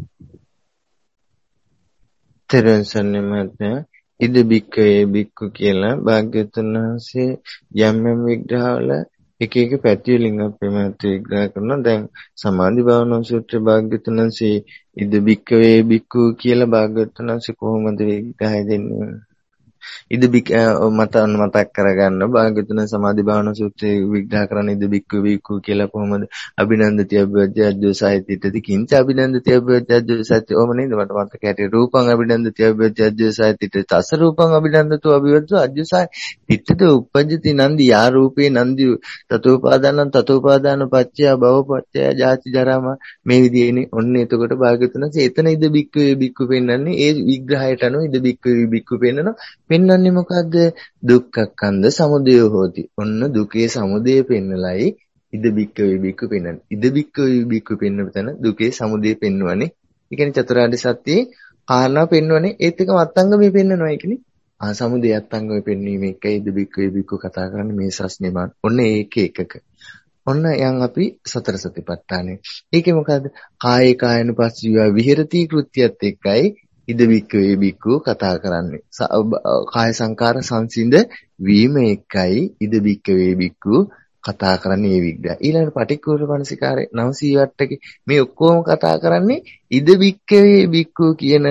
තෙරෙන්සන්නේ මහත්මයා ඉද බික්කවේ බික්කු කියලා භාග්‍යවතුන් වහන්සේ යම් යම් විග්‍රහවල එක එක පැති වලින් අපේ මහත් විග්‍රහ කරනවා. දැන් සමාධි භාවනා සූත්‍රයේ භාග්‍යවතුන් වහන්සේ ඉද බික්කවේ බික්කු කියලා භාග්‍යවතුන් වහන්සේ කොහොමද විග්‍රහය දෙන්නේ? ඉද මතක් කරගන්න භාග්‍යවතුන් සමාධි භාවනා සූත්‍රයේ විග්‍රහ කරන ඉද බික්කවේ බික්කු කියලා කොහොමද? අභිනන්දති අභ්‍යජ්ජය සාහිතිතති කිංච අභිනන්දති අභ්‍යජ්ජය සාහිති. ඔහම නේද මට මතක හැටි රූපං අභිනන්දති අභ්‍යජ්ජය සාහිතිත තස රූපං අභිනන්දතු අභිවද්ද අජ්ජසාය තිත්තද උපජ්ජති නන්දි යා රූපේ නන්දි තතෝපාදාන පච්චය භව පච්චය ජාති ජරාම මේ විදිහේනේ. ඔන්න එතකොට භාග්‍යවතුන් එතන ඉද බික්කවේ බික්කු පෙන්නන්නේ ඒ විග්‍රහයට අනුව ඉද බික්කවේ බික්කු පෙන්නන්නේ මොකද්ද? දුක්ඛක්ඛන්ධ සමුදය හෝති. ඔන්න දුකේ සමුදය පෙන්නලයි ඉද බික්කවේ බික්කු පෙන්නන්නේ. ඉද බික්කවේ බික්කු පෙන්නන තැන දුකේ සමුදය පෙන්වන්නේ. ඒ කියන්නේ චතුරාර්ය සත්‍යයේ කාරණා පෙන්වන්නේ ඒත් එක අත්ංගමේ පෙන්නනවා. ඒ කියන්නේ සමුදය අත්ංගමේ පෙන්වීම එකයි ඉද බික්කවේ බික්කු කතා කරන්නේ මේ සස්නේ මාන. ඔන්න ඒක එකක. ඔන්න යන් අපි සතර සතිපට්ඨානෙ. ඒකේ මොකද්ද? කායේ කායනුපස්සීව විහෙරති කෘත්‍යයත් එක්කයි ඉද බික්කවේ බික්කු කතා කරන්නේ. කාය සංකාර සංසිඳ වීම එකයි ඉද බික්කවේ බික්කු කතා කරන්නේ මේ විග්‍රහය. ඊළඟට පටික්කුල මනසිකාරය 908 මේ ඔක්කොම කතා කරන්නේ ඉද බික්කවේ බික්කු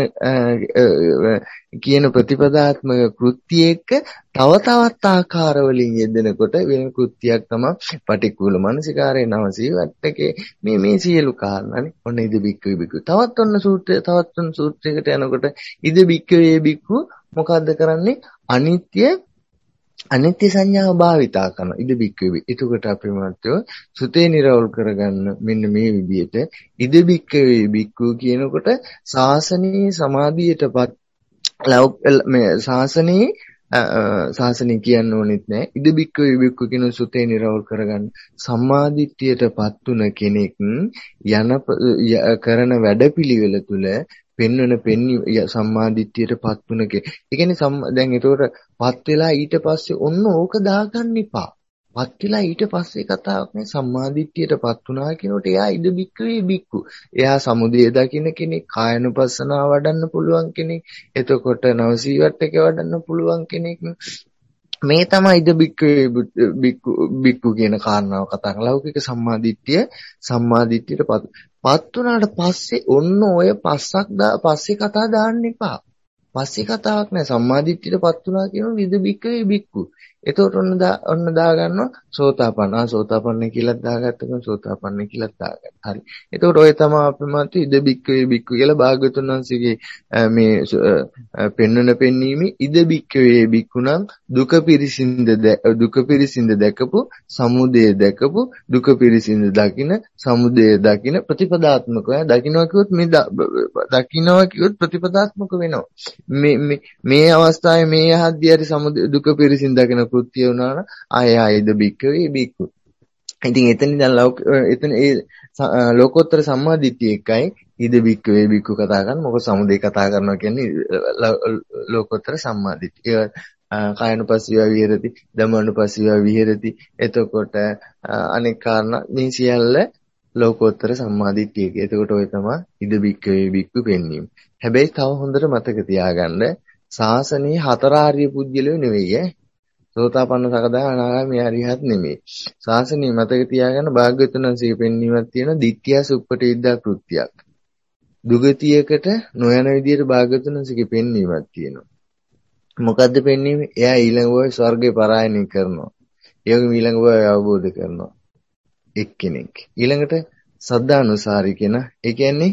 කියන ප්‍රතිපදාත්මක කෘත්‍ය එක්ක තව තවත් ආකාර වලින් යෙදෙනකොට වෙන කෘත්‍යයක් තමයි පටික්කුල මනසිකාරය 908 මේ සියලු කාරණානේ. ඔන්න ඉද බික්කවේ බික්කු. තවත් ඔන්න සූත්‍රයකට යනකොට ඉද බික්කවේ බික්කු මොකද්ද කරන්නේ? අනිත්‍ය සංඥාව භාවිතා කරන ඉද බික්කවේ. එතකොට අපේ මාත්‍යෝ සුතේ නිරවුල් කරගන්න මෙන්න මේ විදිහට ඉද බික්කවේ බික්කු කියනකොට ශාසනීය සමාධියටපත් මේ ශාසනයේ ශාසනය කියන්න ඕනෙත් නෑ. ඉද බික්කවේ බික්කු කියන සුතේ නිරවුල් කරගන්න. සම්මාදිට්ඨියටපත් තුන කෙනෙක් කරන වැඩපිළිවෙල තුල පෙන්වන සම්මාදිට්ඨියටපත් තුන කෙනෙක්. ඒ කියන්නේ දැන් ඒතකොට පත් වෙලා ඊට පස්සේ ඔන්න ඕක දාගන්න එපා. පත් වෙලා ඊට පස්සේ කතාවක් නෑ. සම්මාදිට්ඨියටපත් වුණා කියනකොට එයා ඉද බික්කවේ බික්කු. එයා සමුදය දකින්න කෙනෙක්, කායනුපස්සනාව වඩන්න පුළුවන් කෙනෙක්, එතකොට නවසීවට්ටක වඩන්න පුළුවන් කෙනෙක්. මේ තමයි ඉද බික්කවේ බික්කු කියන කාරණාව කතා කරලා ලෞකික සම්මාදිට්ඨියටපත් වුණාට පස්සේ ඔන්න ඔය පස්සේ කතා දාන්න එපා. පස්සේ කතාවක් නෑ. සම්මාදිට්ඨියටපත් වුණා කියනොත් ඉද බික්කවේ බික්කු. එතකොට ඔන්න දාගන්නවා සෝතාපන්න. සෝතාපන්න කියලා දාගත්තම සෝතාපන්න කියලා දාගන්න. හරි. එතකොට ඔය තමයි අපි මත ඉද බික්කවේ බික්කු කියලා භාග්‍යවතුන් වහන්සේගේ මේ පෙන්වන පෙන්වීමේ ඉද බික්කවේ බික්කුණං දුක පිරිසිඳ දැකපු, සමුදය දැකපු, දුක පිරිසිඳ දකින, සමුදය දකින ප්‍රතිපදාත්මකව දකින්නවා කිව්වොත් මේ දකින්නවා කිව්වොත් ප්‍රතිපදාත්මක වෙනවා. මේ අවස්ථාවේ මේ යහද්දී හරි සමුදය දුක පිරිසිඳ දකින කෘත්‍ය වුණා නම් ආයයිද බික්කවේ බික්කු. ඉතින් එතන දැන් ඒ ලෝකෝත්තර සම්මාදිට්ඨිය එකයි ඉද බික්කවේ බික්කු කතා කරන්නේ. මොකද සමුදය කතා කරනවා කියන්නේ ලෝකෝත්තර සම්මාදිට්ඨිය. කායනුපස්සීව විහෙරති, ධම්මානුපස්සීව විහෙරති. එතකොට අනෙක් කාරණා මේ සියල්ල ලෝකෝත්තර සම්මාදිට්ඨිය. එතකොට ඔය තමයි ඉද බික්කවේ බික්කු පෙන්වීම. හැබැයි තව හොඳට මතක තියාගන්න ශාසනයේ හතර ආර්ය පුජ්‍යලෝ නෙවෙයි සෝතාපන්න සකදා අනාගාමී අරිහත් නෙමෙයි. ශාසනයේ මතක තියාගන්න භාග්‍යවතුන් වහන්සේ පෙන්වීමක් තියෙනවා දිට්ඨිය සුප්පටිවිද්‍යා කෘත්‍යයක්. දුගතියකට නොයන විදියට භාග්‍යවතුන් වහන්සේගේ පෙන්වීමක් තියෙනවා. මොකද්ද පෙන්වීම? එයා ඊළඟ භවයේ ස්වර්ගේ පරායනය කරනවා. ඒ වගේම ඊළඟ භවය අවබෝධ කරනවා. එක්කෙනෙක්. ඊළඟට සද්ධානුසාරී කියන ඒ කියන්නේ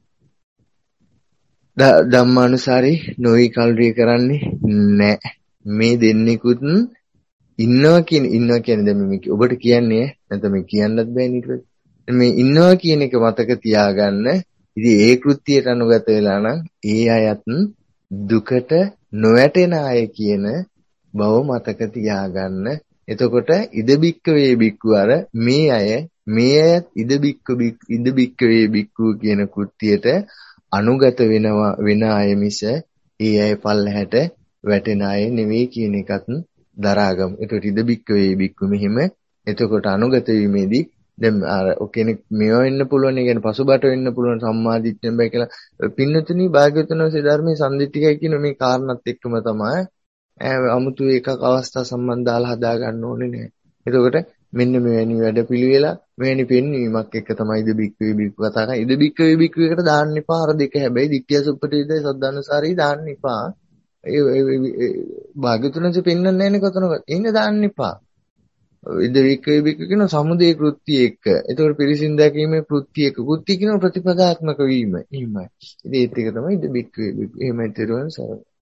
ධම්මානුසාරී නොයි කල්රිය කරන්නේ නැහැ. මේ දෙන්නෙකුත් ඉන්නවා කියන්නේ දැන් මේ ඔබට කියන්නේ නැත්නම් මේ කියන්නත් බෑ නේද? මේ ඉන්නවා කියන එක මතක තියාගන්න. ඉතින් ඒ කෘත්‍යයට අනුගත වෙලා නම් ඒ අයත් දුකට නොවැටෙන අය කියන බව මතක තියාගන්න. එතකොට ඉද බික්කවේ බික්කු අර මේ අයත් ඉද බික්කවේ බික්කු කියන කෘත්‍යයට අනුගත වෙන අය මිස ඒ අය පල්ලහැට වැටෙන අය නෙවෙයි කියන එකත් දරාගමු. එතකොට ඉද බික්කවේ බික්කු මෙහිම. එතකොට අනුගත වීමේදී දැන් අර කෙනෙක් මේව වෙන්න පුළුවන්, ඒ කියන්නේ පසුබට වෙන්න පුළුවන්, සම්මාදිට්ඨියෙන් බෑ කියලා. පින්නතුනි භාග්‍යවතුන් වහන්සේ ධර්මයේ සම්දිට්ඨිකයි කියන මේ කාරණාත් එක්කම තමයි අමුතු එකක් අවස්ථා සම්බන්ධ දාලා හදා ගන්න ඕනේ නෑ. එතකොට මෙන්න මෙවැනි වැඩපිළිවෙල මෙවැනි පෙන්වීමක් එක තමයි ඉද බික්කවේ බික්කු කතා කරන්නේ. ඉද බික්කවේ බික්කු එකට දාන්න එපා අර දෙක. හැබැයි දිට්ඨිය සුප්පටිවිද්‍යා සද්ධානුසාරී දාන්න එපා. ඒ භාග්‍යවතුන් වහන්සේ පෙන්වන්නේ නැන්නේ කොතනකද? එහෙම දාන්න එපා. ඉද බික්කවේ බික්කු කියන සමුදය කෘත්‍ය එක්ක. ඒතකොට පිරිසින් දැකීමේ කෘත්‍ය එක්ක. කෘත්‍ය කියන ප්‍රතිපදාත්මක වීම. එහෙමයි. ඉතින් ඒත් එක තමයි ඉද බික්කවේ බික්කු. එහෙමයි තේරුවන් සර්.